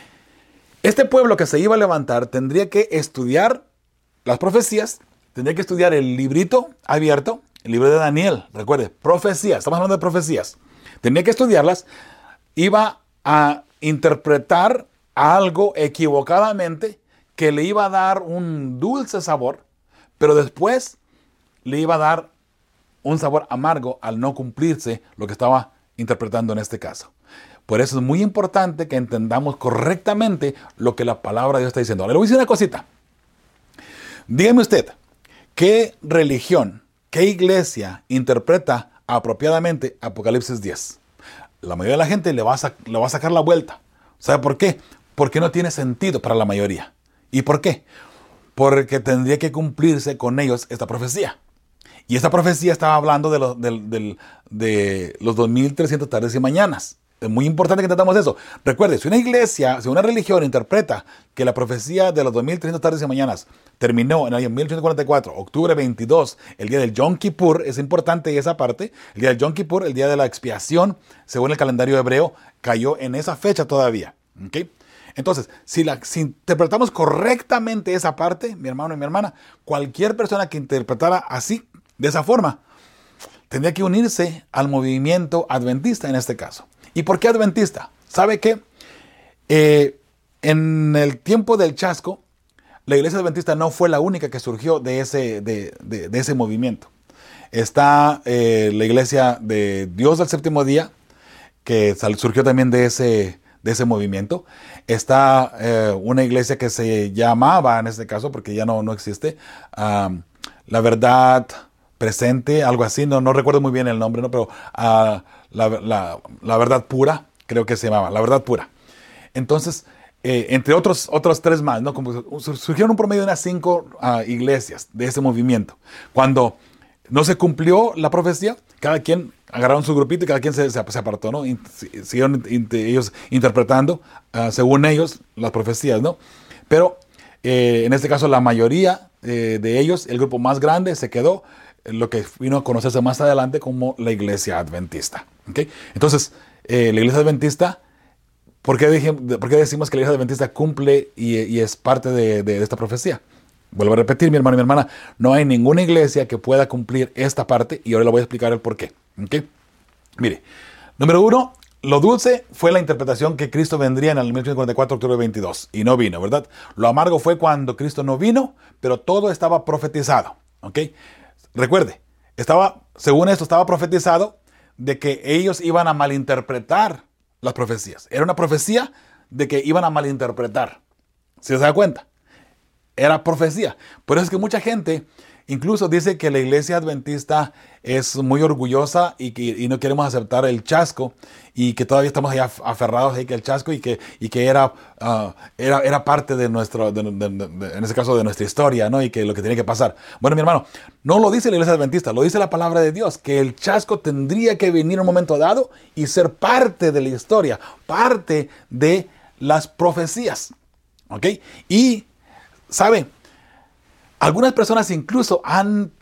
Este pueblo que se iba a levantar tendría que estudiar las profecías, tendría que estudiar el librito abierto, el libro de Daniel. Recuerde, profecías, estamos hablando de profecías. Tendría que estudiarlas, iba a interpretar algo equivocadamente que le iba a dar un dulce sabor, pero después le iba a dar un sabor amargo al no cumplirse lo que estaba interpretando en este caso. Por eso es muy importante que entendamos correctamente lo que la palabra de Dios está diciendo. Ahora le voy a decir una cosita. Dígame usted, ¿qué religión, qué iglesia interpreta apropiadamente Apocalipsis diez? La mayoría de la gente le va a, le va a sacar la vuelta. ¿Sabe por qué? Porque no tiene sentido para la mayoría. ¿Y por qué? Porque tendría que cumplirse con ellos esta profecía. Y esta profecía estaba hablando de, lo, de, de, de los dos mil trescientas tardes y mañanas. Es muy importante que entendamos eso. Recuerde, si una iglesia, si una religión interpreta que la profecía de los dos mil trescientas tardes y mañanas terminó en el año mil ochocientos cuarenta y cuatro, octubre veintidós, el día del Yom Kippur, es importante esa parte, el día del Yom Kippur, el día de la expiación, según el calendario hebreo, cayó en esa fecha todavía. ¿Okay? Entonces, si, la, si interpretamos correctamente esa parte, mi hermano y mi hermana, cualquier persona que interpretara así, de esa forma, tendría que unirse al movimiento adventista en este caso. ¿Y por qué adventista? ¿Sabe qué? Eh, en el tiempo del chasco, la iglesia adventista no fue la única que surgió de ese, de, de, de ese movimiento. Está eh, la iglesia de Dios del séptimo día, que surgió también de ese, de ese movimiento. Está eh, una iglesia que se llamaba, en este caso, porque ya no, no existe, um, La Verdad Presente, algo así, no, no recuerdo muy bien el nombre, ¿no? Pero uh, la, la, la Verdad Pura, creo que se llamaba, La Verdad Pura. Entonces, eh, entre otros, otros tres más, ¿no? Como surgieron un promedio de unas cinco uh, iglesias de ese movimiento. Cuando no se cumplió la profecía, cada quien agarraron su grupito y cada quien se, se, se apartó, ¿no? Y siguieron ellos interpretando, uh, según ellos, las profecías, ¿no? Pero eh, en este caso la mayoría eh, de ellos, el grupo más grande, se quedó lo que vino a conocerse más adelante como la iglesia adventista. ¿Okay? Entonces, eh, la iglesia adventista, ¿por qué, dije, ¿por qué decimos que la iglesia adventista cumple y, y es parte de, de, de esta profecía? Vuelvo a repetir, mi hermano y mi hermana, no hay ninguna iglesia que pueda cumplir esta parte y ahora le voy a explicar el por qué. ¿Okay? Mire, número uno, lo dulce fue la interpretación que Cristo vendría en el mil ochocientos cuarenta y cuatro, octubre veintidós, y no vino, ¿verdad? Lo amargo fue cuando Cristo no vino, pero todo estaba profetizado. ¿Ok? Recuerde, estaba, según esto, estaba profetizado de que ellos iban a malinterpretar las profecías. Era una profecía de que iban a malinterpretar. ¿Se da cuenta? Era profecía. Por eso es que mucha gente incluso dice que la iglesia adventista es muy orgullosa y que y no queremos aceptar el chasco y que todavía estamos allá aferrados ahí que el chasco y que, y que era, uh, era, era parte de nuestro, de, de, de, de, en este caso de nuestra historia, ¿no? Y que lo que tiene que pasar. Bueno, mi hermano, no lo dice la iglesia adventista, lo dice la palabra de Dios, que el chasco tendría que venir en un momento dado y ser parte de la historia, parte de las profecías. ¿Ok? Y, ¿sabe? Algunas personas incluso han,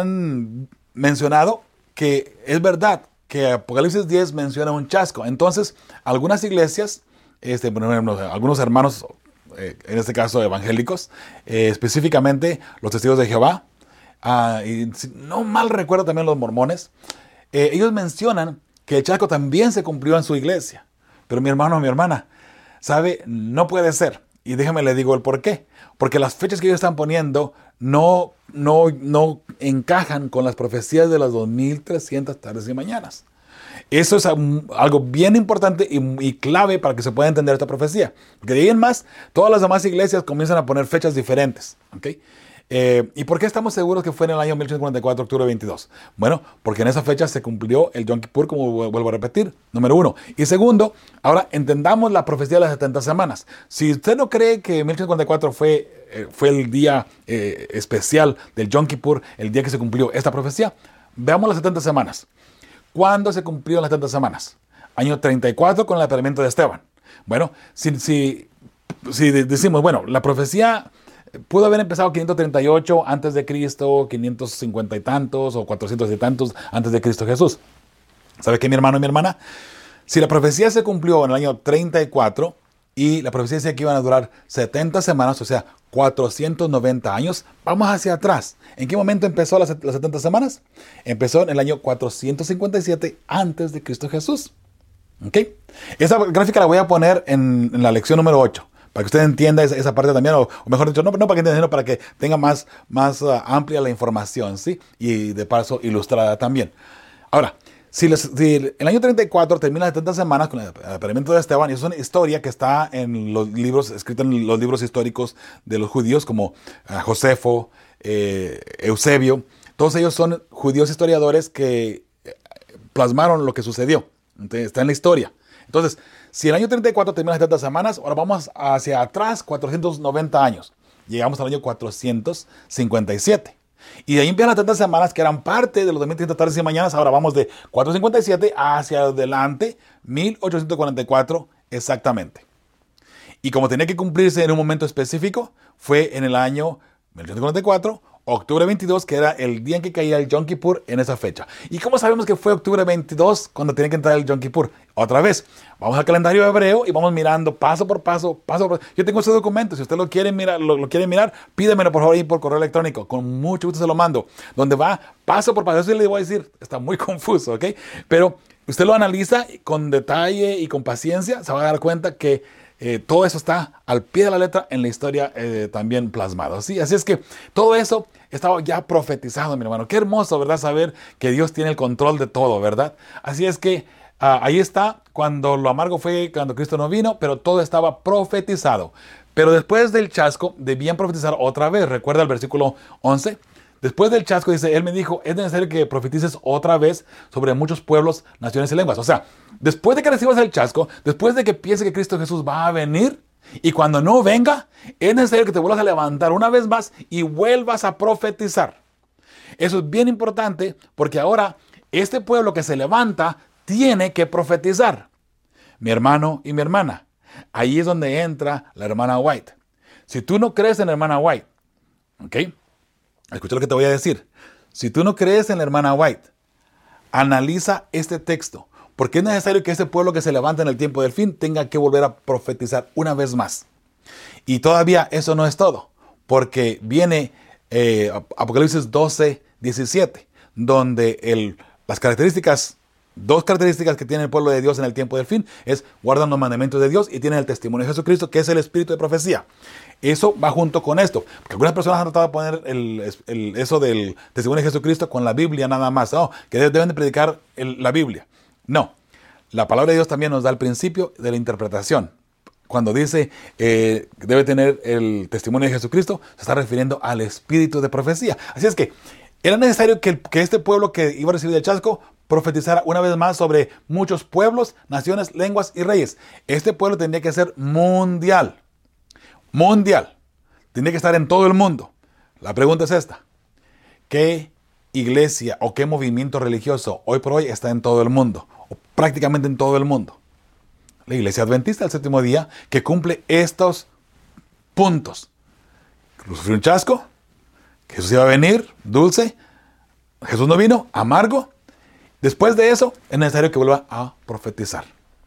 han mencionado que es verdad que Apocalipsis diez menciona un chasco. Entonces, algunas iglesias, este, bueno, algunos hermanos, eh, en este caso evangélicos, eh, específicamente los testigos de Jehová, uh, y si no mal recuerdo también los mormones, eh, ellos mencionan que el chasco también se cumplió en su iglesia. Pero mi hermano, mi hermana, ¿sabe? No puede ser. Y déjame le digo el por qué. Porque las fechas que ellos están poniendo no, no, no encajan con las profecías de las dos mil trescientas tardes y mañanas. Eso es algo bien importante y, y clave para que se pueda entender esta profecía. Porque de ahí en más, todas las demás iglesias comienzan a poner fechas diferentes. ¿Okay? Eh, ¿Y por qué estamos seguros que fue en el año mil ochocientos cuarenta y cuatro, octubre veintidós? Bueno, porque en esa fecha se cumplió el Yom Kippur, como vuelvo a repetir, número uno. Y segundo, ahora entendamos la profecía de las setenta semanas. Si usted no cree que mil ochocientos cuarenta y cuatro fue, eh, fue el día eh, especial del Yom Kippur, el día que se cumplió esta profecía, veamos las setenta semanas. ¿Cuándo se cumplieron las setenta semanas? Año treinta y cuatro con el apedreamiento de Esteban. Bueno, si, si, si decimos, bueno, la profecía pudo haber empezado quinientos treinta y ocho antes de Cristo, quinientos cincuenta y tantos o cuatrocientos y tantos antes de Cristo Jesús. ¿Sabe qué, mi hermano y mi hermana? Si la profecía se cumplió en el año treinta y cuatro y la profecía decía que iban a durar setenta semanas, o sea, cuatrocientos noventa años, vamos hacia atrás. ¿En qué momento empezó las, las setenta semanas? Empezó en el año cuatrocientos cincuenta y siete antes de Cristo Jesús. ¿Ok? Esa gráfica la voy a poner en, en la lección número ocho. Para que usted entienda esa, esa parte también, o, o mejor dicho, no, no para que entienda, sino para que tenga más, más uh, amplia la información, ¿sí? Y de paso ilustrada también. Ahora, si, les, si el año treinta y cuatro termina las setenta semanas con el apedreamiento de Esteban, y es una historia que está en los libros, escrita en los libros históricos de los judíos, como uh, Josefo, eh, Eusebio, todos ellos son judíos historiadores que plasmaron lo que sucedió. Entonces, está en la historia. Entonces, si el año treinta y cuatro termina las setenta semanas, ahora vamos hacia atrás cuatrocientos noventa años. Llegamos al año cuatrocientos cincuenta y siete. Y de ahí empiezan las setenta semanas que eran parte de los dos mil trescientas tardes y mañanas. Ahora vamos de cuatrocientos cincuenta y siete hacia adelante, mil ochocientos cuarenta y cuatro exactamente. Y como tenía que cumplirse en un momento específico, fue en el año mil ochocientos cuarenta y cuatro, octubre veintidós, que era el día en que caía el Yom Kippur en esa fecha. ¿Y cómo sabemos que fue octubre veintidós cuando tenía que entrar el Yom Kippur? Otra vez, vamos al calendario hebreo y vamos mirando paso por paso, paso por paso. Yo tengo ese documento, si usted lo quiere mirar, lo, lo quiere mirar, pídemelo por favor ahí por correo electrónico. Con mucho gusto se lo mando. Donde va paso por paso. Eso le voy a decir, está muy confuso, ¿ok? Pero usted lo analiza con detalle y con paciencia, se va a dar cuenta que Eh, todo eso está al pie de la letra en la historia eh, también plasmado. ¿Sí? Así es que todo eso estaba ya profetizado, mi hermano. Qué hermoso, ¿verdad? Saber que Dios tiene el control de todo, ¿verdad? Así es que uh, ahí está, cuando lo amargo fue cuando Cristo no vino, pero todo estaba profetizado. Pero después del chasco debían profetizar otra vez. ¿Recuerda el versículo once? Después del chasco dice, él me dijo, es necesario que profetices otra vez sobre muchos pueblos, naciones y lenguas. O sea, después de que recibas el chasco, después de que piense que Cristo Jesús va a venir, Y cuando no venga, es necesario que te vuelvas a levantar una vez más y vuelvas a profetizar. Eso es bien importante porque ahora este pueblo que se levanta tiene que profetizar. Mi hermano y mi hermana, ahí es donde entra la hermana White. Si tú no crees en la hermana White, ¿ok? Escucha lo que te voy a decir. Si tú no crees en la hermana White, analiza este texto, porque es necesario que ese pueblo que se levanta en el tiempo del fin tenga que volver a profetizar una vez más. Y todavía eso no es todo, porque viene eh, Apocalipsis doce, diecisiete, donde el, las características, dos características que tiene el pueblo de Dios en el tiempo del fin es guardan los mandamientos de Dios y tienen el testimonio de Jesucristo, que es el espíritu de profecía. Eso va junto con esto, porque algunas personas han tratado de poner el, el, eso del testimonio de Jesucristo con la Biblia nada más, oh, que deben de predicar el, la Biblia. No, la palabra de Dios también nos da el principio de la interpretación. Cuando dice eh, debe tener el testimonio de Jesucristo, se está refiriendo al espíritu de profecía. Así es que era necesario que, el, que este pueblo que iba a recibir el chasco profetizara una vez más sobre muchos pueblos, naciones, lenguas y reyes. Este pueblo tendría que ser mundial. Mundial. Tendría que estar en todo el mundo. La pregunta es esta. ¿Qué iglesia o qué movimiento religioso hoy por hoy está en todo el mundo? O prácticamente en todo el mundo. La iglesia adventista del séptimo día, que cumple estos puntos. Sufrió un chasco. Jesús iba a venir, dulce. Jesús no vino, amargo. Después de eso, es necesario que vuelva a profetizar.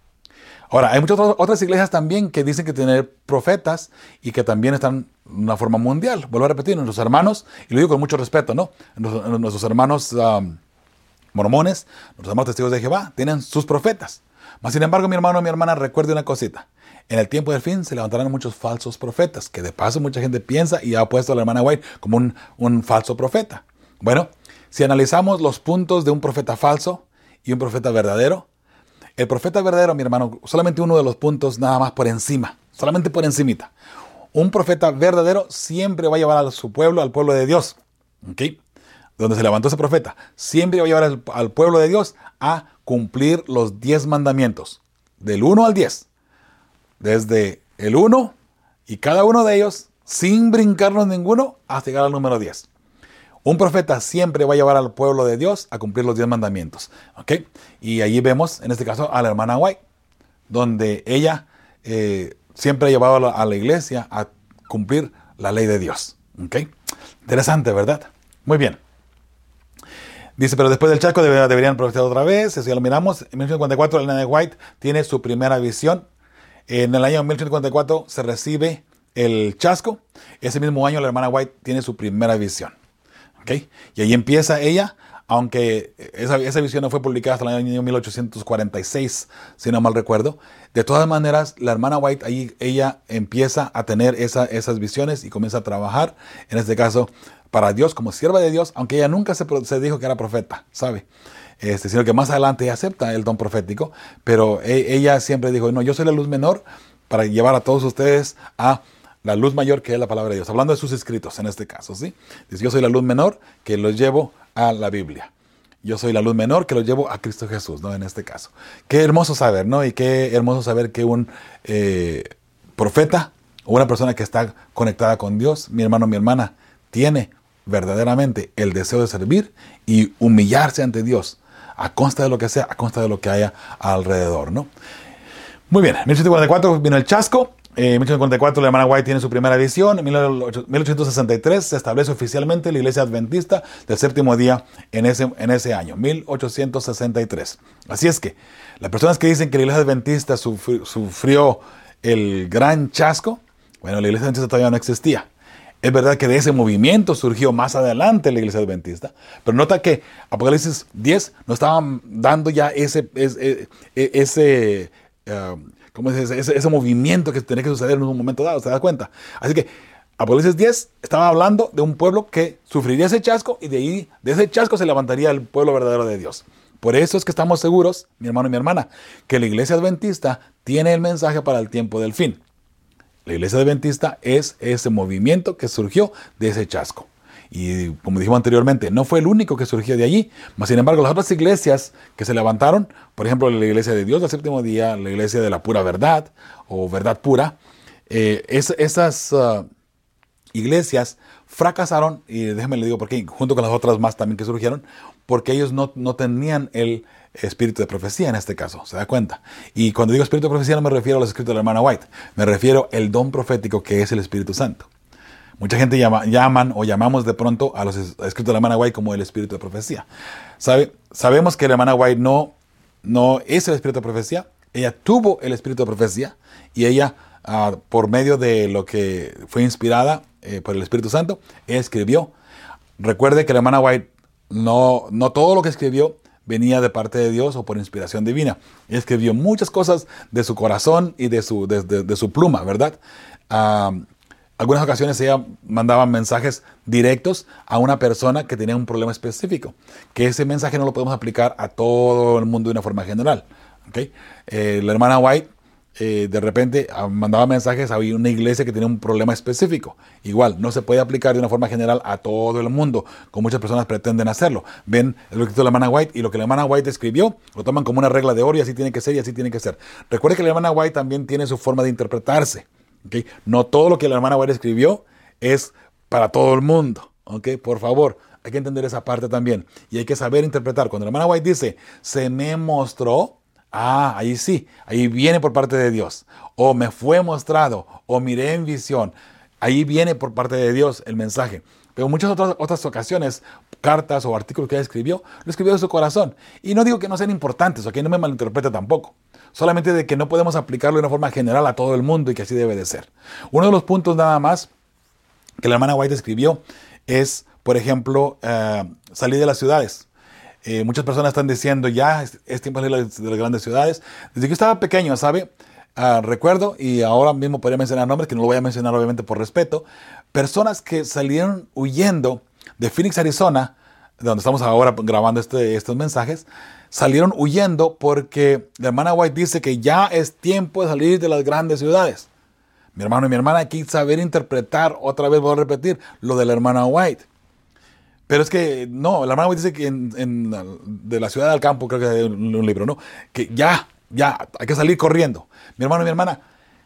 Ahora, hay muchas otras iglesias también que dicen que tienen profetas y que también están de una forma mundial. Vuelvo a repetir, nuestros hermanos, y lo digo con mucho respeto, ¿no? Nuestros, nuestros hermanos um, mormones, nuestros hermanos testigos de Jehová, tienen sus profetas. Mas, sin embargo, mi hermano o mi hermana, recuerde una cosita. En el tiempo del fin se levantarán muchos falsos profetas, que de paso mucha gente piensa y ha puesto a la hermana White como un, un falso profeta. Bueno, si analizamos los puntos de un profeta falso y un profeta verdadero, el profeta verdadero, mi hermano, solamente uno de los puntos nada más por encima, solamente por encimita. Un profeta verdadero siempre va a llevar a su pueblo, al pueblo de Dios, ¿ok? Donde se levantó ese profeta, siempre va a llevar al, al pueblo de Dios a cumplir los diez mandamientos, del uno al diez. Desde el uno y cada uno de ellos, sin brincarnos ninguno, hasta llegar al número diez. Un profeta siempre va a llevar al pueblo de Dios a cumplir los diez mandamientos. ¿Ok? Y allí vemos, en este caso, a la hermana White, donde ella eh, siempre ha llevado a la, a la iglesia a cumplir la ley de Dios. ¿Ok? Interesante, ¿verdad? Muy bien. Dice, pero después del chasco deberían, deberían profetizar otra vez. Eso ya lo miramos. En mil ochocientos cincuenta y cuatro, la hermana White tiene su primera visión. En el año mil ochocientos cincuenta y cuatro se recibe el chasco. Ese mismo año la hermana White tiene su primera visión. ¿Okay? Y ahí empieza ella, aunque esa, esa visión no fue publicada hasta el año mil ochocientos cuarenta y seis, si no mal recuerdo. De todas maneras, la hermana White, ahí ella empieza a tener esa, esas visiones y comienza a trabajar, en este caso, para Dios, como sierva de Dios, aunque ella nunca se, se dijo que era profeta, ¿sabe? Este, sino que más adelante ella acepta el don profético, pero e, ella siempre dijo, no, yo soy la luz menor para llevar a todos ustedes a la luz mayor, que es la palabra de Dios. Hablando de sus escritos en este caso, ¿sí? Dice, yo soy la luz menor que los llevo a la Biblia. Yo soy la luz menor que los llevo a Cristo Jesús, ¿no? En este caso. Qué hermoso saber, ¿no? Y qué hermoso saber que un eh, profeta o una persona que está conectada con Dios, mi hermano, mi hermana, tiene verdaderamente el deseo de servir y humillarse ante Dios, a consta de lo que sea, a consta de lo que haya alrededor, ¿no? Muy bien, en mil ochocientos cuarenta y cuatro vino el chasco. En mil ochocientos cuarenta y cuatro la hermana White tiene su primera visión. En mil ochocientos sesenta y tres se establece oficialmente la iglesia adventista del séptimo día en ese, en ese año, mil ochocientos sesenta y tres. Así es que las personas que dicen que la iglesia adventista sufrió, sufrió el gran chasco, bueno, la iglesia adventista todavía no existía. Es verdad que de ese movimiento surgió más adelante la iglesia adventista, pero nota que Apocalipsis diez nos estaban dando ya ese, ese, ese uh, ¿cómo es ese, ese movimiento que tenía que suceder en un momento dado, ¿se da cuenta? Así que Apocalipsis diez estaba hablando de un pueblo que sufriría ese chasco y de ahí, de ese chasco se levantaría el pueblo verdadero de Dios. Por eso es que estamos seguros, mi hermano y mi hermana, que la iglesia adventista tiene el mensaje para el tiempo del fin. La iglesia adventista es ese movimiento que surgió de ese chasco. Y como dijimos anteriormente, no fue el único que surgió de allí. Mas, sin embargo, las otras iglesias que se levantaron, por ejemplo, la iglesia de Dios del séptimo día, la iglesia de la pura verdad o verdad pura, Eh, es, esas uh, iglesias fracasaron, y déjeme le digo por qué, junto con las otras más también que surgieron, porque ellos no, no tenían el espíritu de profecía en este caso, ¿se da cuenta? Y cuando digo espíritu de profecía no me refiero a los escritos de la hermana White, me refiero al don profético que es el Espíritu Santo. Mucha gente llama, llaman o llamamos de pronto a los escritos de la hermana White como el espíritu de profecía. ¿Sabe? Sabemos que la hermana White no, no es el espíritu de profecía, ella tuvo el espíritu de profecía y ella, uh, por medio de lo que fue inspirada eh, por el Espíritu Santo, ella escribió. Recuerde que la hermana White no, no todo lo que escribió venía de parte de Dios o por inspiración divina. Ella escribió muchas cosas de su corazón y de su, de, de, de su pluma, ¿verdad? Uh, Algunas ocasiones ella mandaba mensajes directos a una persona que tenía un problema específico, que ese mensaje no lo podemos aplicar a todo el mundo de una forma general. ¿Okay? Eh, la hermana White eh, de repente mandaba mensajes a una iglesia que tenía un problema específico. Igual, no se puede aplicar de una forma general a todo el mundo, como muchas personas pretenden hacerlo. Ven lo que hizo la hermana White y lo que la hermana White escribió, lo toman como una regla de oro y así tiene que ser y así tiene que ser. Recuerde que la hermana White también tiene su forma de interpretarse. ¿Okay? No todo lo que la hermana White escribió es para todo el mundo. ¿Okay? Por favor, hay que entender esa parte también. Y hay que saber interpretar. Cuando la hermana White dice, se me mostró, ah, ahí sí, ahí viene por parte de Dios. O me fue mostrado, o miré en visión. Ahí viene por parte de Dios el mensaje. Pero en muchas otras, otras ocasiones, cartas o artículos que ella escribió, lo escribió de su corazón. Y no digo que no sean importantes, o que no me malinterprete tampoco. Solamente de que no podemos aplicarlo de una forma general a todo el mundo y que así debe de ser. Uno de los puntos nada más que la hermana White escribió es, por ejemplo, uh, salir de las ciudades. Eh, muchas personas están diciendo, ya es, es tiempo de salir de las grandes ciudades. Desde que yo estaba pequeño, ¿sabe? Uh, recuerdo, y ahora mismo podría mencionar nombres, que no lo voy a mencionar obviamente por respeto, personas que salieron huyendo de Phoenix, Arizona, de donde estamos ahora grabando este, estos mensajes, salieron huyendo porque la hermana White dice que ya es tiempo de salir de las grandes ciudades. Mi hermano y mi hermana, hay que saber interpretar, otra vez voy a repetir, lo de la hermana White. Pero es que, no, la hermana White dice que en, en, de la ciudad al campo, creo que hay un, un libro, ¿no? Que ya, ya, hay que salir corriendo. Mi hermano y mi hermana,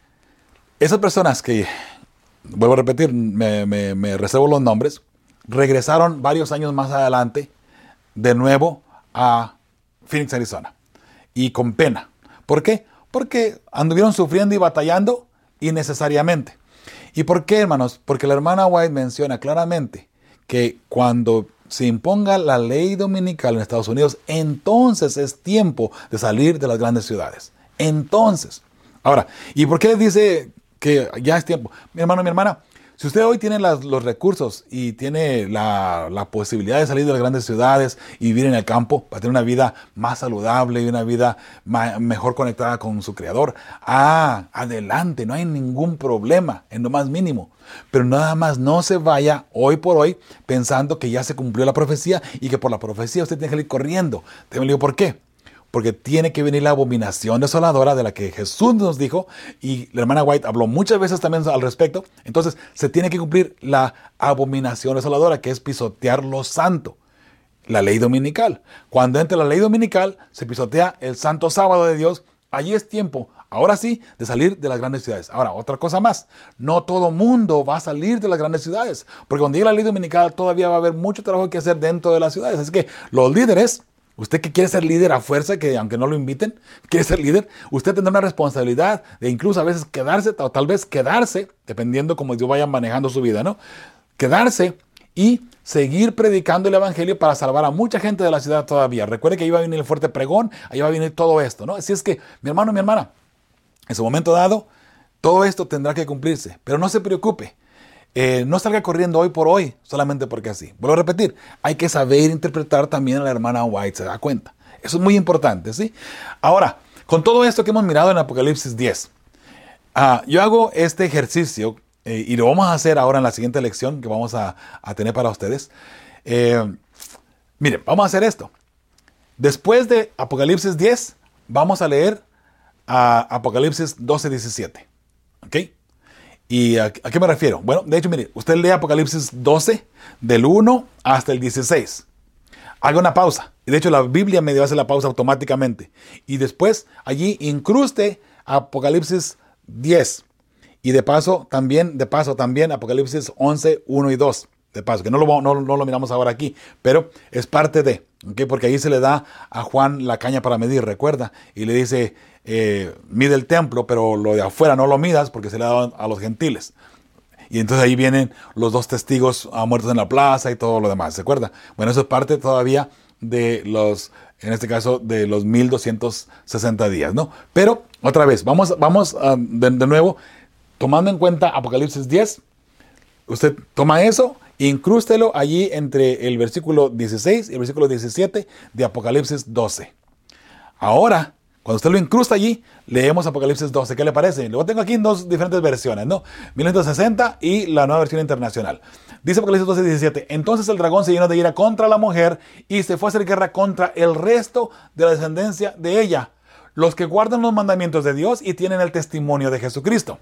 esas personas que, vuelvo a repetir, me, me, me reservo los nombres, regresaron varios años más adelante, de nuevo a Phoenix, Arizona, y con pena. ¿Por qué? Porque anduvieron sufriendo y batallando innecesariamente. ¿Y por qué, hermanos? Porque la hermana White menciona claramente que cuando se imponga la ley dominical en Estados Unidos, entonces es tiempo de salir de las grandes ciudades. Entonces. Ahora, ¿y por qué dice que ya es tiempo? Mi hermano, mi hermana, si usted hoy tiene las, los recursos y tiene la, la posibilidad de salir de las grandes ciudades y vivir en el campo para tener una vida más saludable y una vida ma- mejor conectada con su Creador, ah, adelante, no hay ningún problema en lo más mínimo. Pero nada más no se vaya hoy por hoy pensando que ya se cumplió la profecía y que por la profecía usted tiene que ir corriendo. Te digo por qué. Porque tiene que venir la abominación desoladora de la que Jesús nos dijo, y la hermana White habló muchas veces también al respecto. Entonces se tiene que cumplir la abominación desoladora, que es pisotear lo santo, la ley dominical. Cuando entre la ley dominical se pisotea el santo sábado de Dios. Allí es tiempo, ahora sí, de salir de las grandes ciudades. Ahora, otra cosa más, no todo mundo va a salir de las grandes ciudades, porque cuando llegue la ley dominical todavía va a haber mucho trabajo que hacer dentro de las ciudades. Así que los líderes, usted que quiere ser líder a fuerza, que aunque no lo inviten, quiere ser líder, usted tendrá una responsabilidad de incluso a veces quedarse, o tal vez quedarse, dependiendo cómo Dios vaya manejando su vida, ¿no? Quedarse y seguir predicando el evangelio para salvar a mucha gente de la ciudad todavía. Recuerde que ahí va a venir el fuerte pregón, ahí va a venir todo esto, ¿no? Así es que, mi hermano, mi hermana, en su momento dado, todo esto tendrá que cumplirse, pero no se preocupe. Eh, no salga corriendo hoy por hoy, solamente porque así. Vuelvo a repetir, hay que saber interpretar también a la hermana White, se da cuenta. Eso es muy importante, ¿sí? Ahora, con todo esto que hemos mirado en Apocalipsis diez, uh, yo hago este ejercicio, eh, y lo vamos a hacer ahora en la siguiente lección que vamos a, a tener para ustedes. Eh, miren, vamos a hacer esto. Después de Apocalipsis diez, vamos a leer a Apocalipsis doce diecisiete. ¿Ok? ¿Y a, a qué me refiero? Bueno, de hecho, mire, usted lee Apocalipsis doce, del uno hasta el dieciséis. Haga una pausa. Y de hecho, la Biblia medio hace la pausa automáticamente. Y después, allí incruste Apocalipsis diez. Y de paso también, de paso también Apocalipsis once, uno y dos. De paso, que no lo, no, no lo miramos ahora aquí, pero es parte de, ¿okay? Porque ahí se le da a Juan la caña para medir, recuerda, y le dice, eh, mide el templo, pero lo de afuera no lo midas porque se le da a los gentiles. Y entonces ahí vienen los dos testigos uh, muertos en la plaza y todo lo demás, ¿se acuerda? Bueno, eso es parte todavía de los, en este caso, de los mil doscientos sesenta días, ¿no? Pero, otra vez, vamos, vamos uh, de, de nuevo, tomando en cuenta Apocalipsis diez, usted toma eso, incrústelo allí entre el versículo dieciséis y el versículo diecisiete de Apocalipsis doce. Ahora, cuando usted lo incrusta allí, leemos Apocalipsis doce. ¿Qué le parece? Lo tengo aquí en dos diferentes versiones, ¿no? mil novecientos sesenta y la nueva versión internacional. Dice Apocalipsis doce, diecisiete. Entonces el dragón se llenó de ira contra la mujer y se fue a hacer guerra contra el resto de la descendencia de ella, los que guardan los mandamientos de Dios y tienen el testimonio de Jesucristo.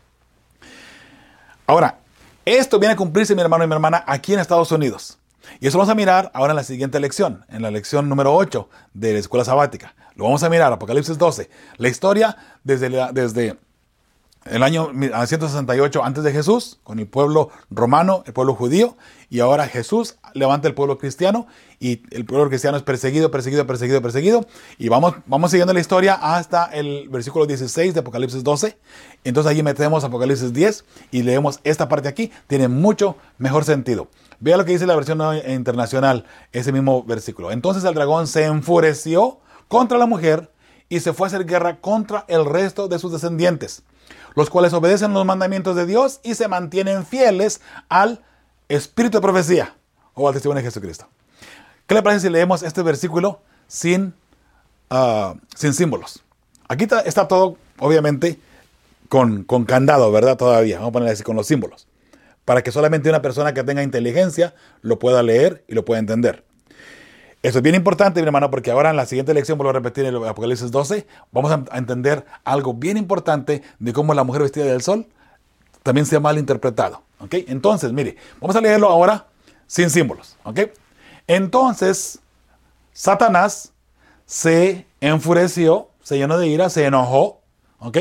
Ahora, esto viene a cumplirse, mi hermano y mi hermana, aquí en Estados Unidos. Y eso lo vamos a mirar ahora en la siguiente lección, en la lección número ocho de la escuela sabática. Lo vamos a mirar, Apocalipsis doce. La historia desde, la, desde el año ciento sesenta y ocho antes de Jesús, con el pueblo romano, el pueblo judío, y ahora Jesús levanta el pueblo cristiano, y el pueblo cristiano es perseguido, perseguido, perseguido, perseguido, y vamos, vamos siguiendo la historia hasta el versículo dieciséis de Apocalipsis doce. Entonces allí metemos Apocalipsis diez y leemos esta parte aquí, tiene mucho mejor sentido. Vea lo que dice la versión internacional, ese mismo versículo. Entonces el dragón se enfureció contra la mujer y se fue a hacer guerra contra el resto de sus descendientes, los cuales obedecen los mandamientos de Dios y se mantienen fieles al espíritu de profecía o al testimonio de Jesucristo. ¿Qué le parece si leemos este versículo sin, uh, sin símbolos? Aquí está, está todo, obviamente, con, con candado, ¿verdad? Todavía, vamos a ponerle así con los símbolos, para que solamente una persona que tenga inteligencia lo pueda leer y lo pueda entender. Eso es bien importante, mi hermano, porque ahora en la siguiente lección, vuelvo a repetir en el Apocalipsis doce, vamos a entender algo bien importante de cómo la mujer vestida del sol también se ha malinterpretado. ¿Okay? Entonces, mire, vamos a leerlo ahora sin símbolos. ¿Okay? Entonces, Satanás se enfureció, se llenó de ira, se enojó, ¿ok?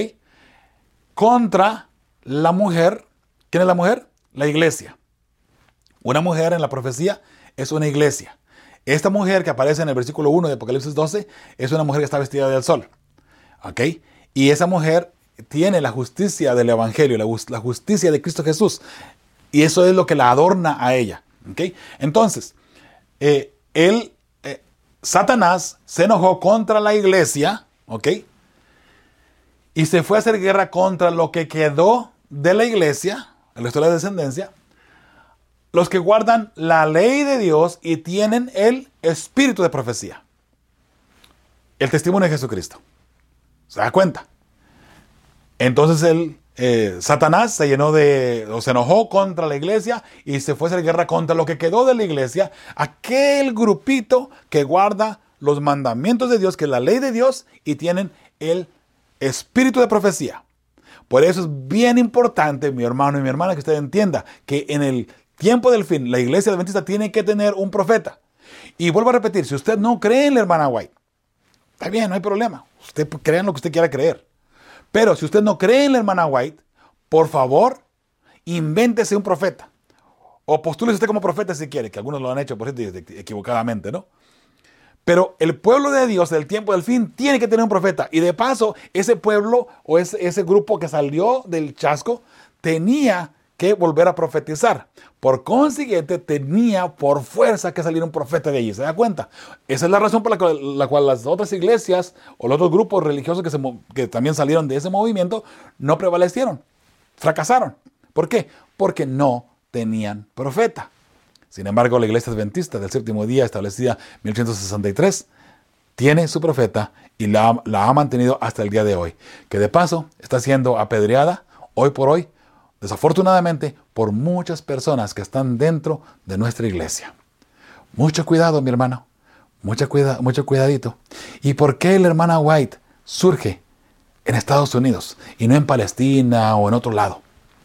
Contra la mujer. ¿Quién es la mujer? La iglesia. Una mujer en la profecía es una iglesia. Esta mujer que aparece en el versículo uno de Apocalipsis doce es una mujer que está vestida del sol. ¿Ok? Y esa mujer tiene la justicia del evangelio, la, la justicia de Cristo Jesús. Y eso es lo que la adorna a ella. ¿Ok? Entonces, eh, él, eh, Satanás se enojó contra la iglesia. ¿Ok? Y se fue a hacer guerra contra lo que quedó de la iglesia, el resto de la descendencia, los que guardan la ley de Dios y tienen el espíritu de profecía. El testimonio de Jesucristo. ¿Se da cuenta? Entonces el eh, Satanás se llenó de, o se enojó contra la iglesia y se fue a hacer guerra contra lo que quedó de la iglesia, aquel grupito que guarda los mandamientos de Dios, que es la ley de Dios, y tienen el espíritu de profecía. Por eso es bien importante, mi hermano y mi hermana, que usted entienda que en el tiempo del fin, la iglesia adventista tiene que tener un profeta. Y vuelvo a repetir, si usted no cree en la hermana White, está bien, no hay problema. Usted crea en lo que usted quiera creer. Pero si usted no cree en la hermana White, por favor, invéntese un profeta. O postúlese usted como profeta si quiere, que algunos lo han hecho, por cierto, equivocadamente, ¿no? Pero el pueblo de Dios del tiempo del fin tiene que tener un profeta. Y de paso, ese pueblo o ese, ese grupo que salió del chasco tenía que volver a profetizar. Por consiguiente, tenía por fuerza que salir un profeta de allí. ¿Se da cuenta? Esa es la razón por la cual, la cual las otras iglesias o los otros grupos religiosos que, se, que también salieron de ese movimiento no prevalecieron. Fracasaron. ¿Por qué? Porque no tenían profeta. Sin embargo, la iglesia adventista del séptimo día, establecida en mil ochocientos sesenta y tres, tiene su profeta y la, la ha mantenido hasta el día de hoy. Que de paso está siendo apedreada hoy por hoy, desafortunadamente, por muchas personas que están dentro de nuestra iglesia. Mucho cuidado, mi hermano. Mucho, cuida, mucho cuidadito. ¿Y por qué la hermana White surge en Estados Unidos y no en Palestina o en otro lado?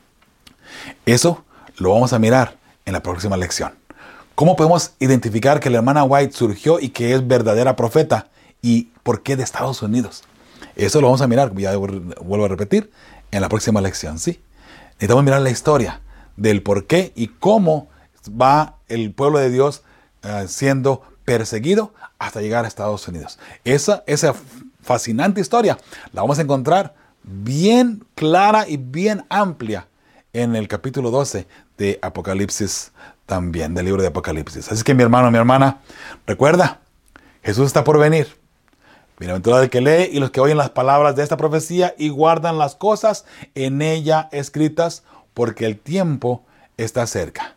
Eso lo vamos a mirar en la próxima lección. ¿Cómo podemos identificar que la hermana White surgió y que es verdadera profeta? ¿Y por qué de Estados Unidos? Eso lo vamos a mirar, ya vuelvo a repetir, en la próxima lección, ¿sí? Necesitamos mirar la historia del por qué y cómo va el pueblo de Dios uh, siendo perseguido hasta llegar a Estados Unidos. Esa, esa fascinante historia la vamos a encontrar bien clara y bien amplia en el capítulo doce de Apocalipsis también, del libro de Apocalipsis. Así que mi hermano, mi hermana, recuerda, Jesús está por venir. Bienaventurado el que lee y los que oyen las palabras de esta profecía y guardan las cosas en ella escritas, porque el tiempo está cerca.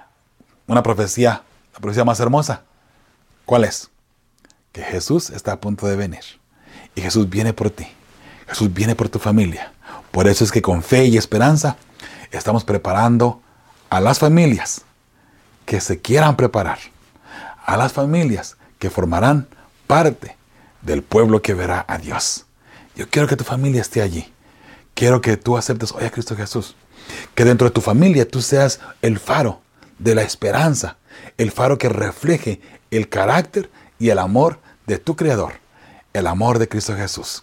Una profecía, la profecía más hermosa. ¿Cuál es? Que Jesús está a punto de venir. Y Jesús viene por ti. Jesús viene por tu familia. Por eso es que con fe y esperanza estamos preparando a las familias que se quieran preparar. A las familias que formarán parte del pueblo que verá a Dios. Yo quiero que tu familia esté allí. Quiero que tú aceptes hoy a Cristo Jesús. Que dentro de tu familia tú seas el faro de la esperanza. El faro que refleje el carácter y el amor de tu Creador. El amor de Cristo Jesús.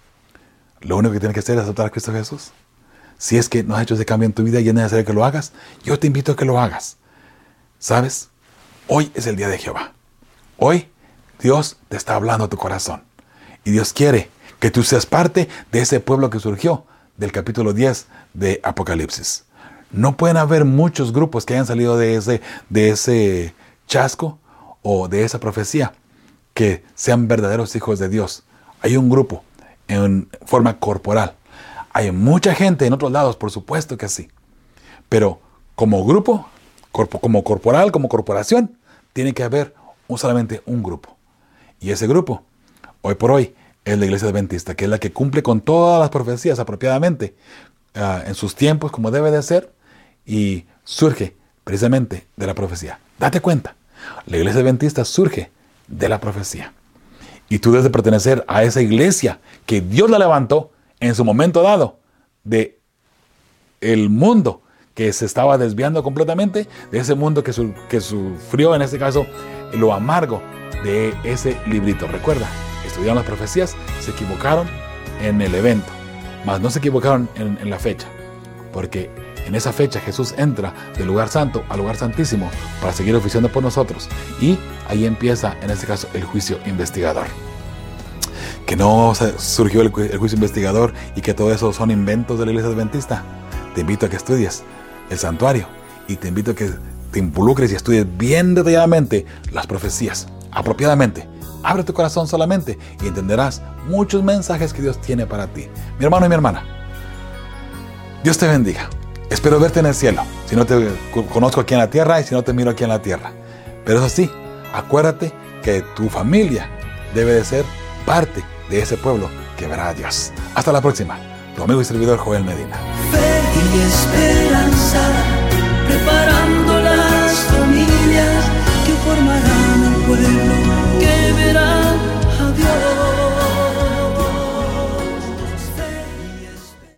Lo único que tienes que hacer es aceptar a Cristo Jesús. Si es que no has hecho ese cambio en tu vida y es necesario que lo hagas, yo te invito a que lo hagas. ¿Sabes? Hoy es el día de Jehová. Hoy Dios te está hablando a tu corazón. Y Dios quiere que tú seas parte de ese pueblo que surgió del capítulo diez de Apocalipsis. No pueden haber muchos grupos que hayan salido de ese, de ese chasco o de esa profecía que sean verdaderos hijos de Dios. Hay un grupo en forma corporal. Hay mucha gente en otros lados, por supuesto que sí. Pero como grupo, corpo, como corporal, como corporación, tiene que haber un, solamente un grupo. Y ese grupo, hoy por hoy, es la Iglesia Adventista, que es la que cumple con todas las profecías apropiadamente, uh, en sus tiempos, como debe de ser, y surge precisamente de la profecía. Date cuenta, la Iglesia Adventista surge de la profecía. Y tú debes de pertenecer a esa iglesia que Dios la levantó en su momento dado de el mundo que se estaba desviando completamente, de ese mundo que, su, que sufrió en este caso lo amargo de ese librito. Recuerda, estudiaron las profecías, se equivocaron en el evento, mas no se equivocaron en, en la fecha, porque en esa fecha Jesús entra del lugar santo al lugar santísimo para seguir oficiando por nosotros, y ahí empieza en este caso el juicio investigador. Que no surgió el, el juicio investigador y que todo eso son inventos de la Iglesia Adventista. Te invito a que estudies el santuario y te invito a que te involucres y estudies bien detalladamente las profecías, apropiadamente. Abre tu corazón solamente y entenderás muchos mensajes que Dios tiene para ti. Mi hermano y mi hermana, Dios te bendiga. Espero verte en el cielo, si no te conozco aquí en la tierra y si no te miro aquí en la tierra. Pero eso sí, acuérdate que tu familia debe de ser parte de ese pueblo que verá a Dios. Hasta la próxima. Tu amigo y servidor Joel Medina. Fe y esperanza, preparando las familias que formarán el pueblo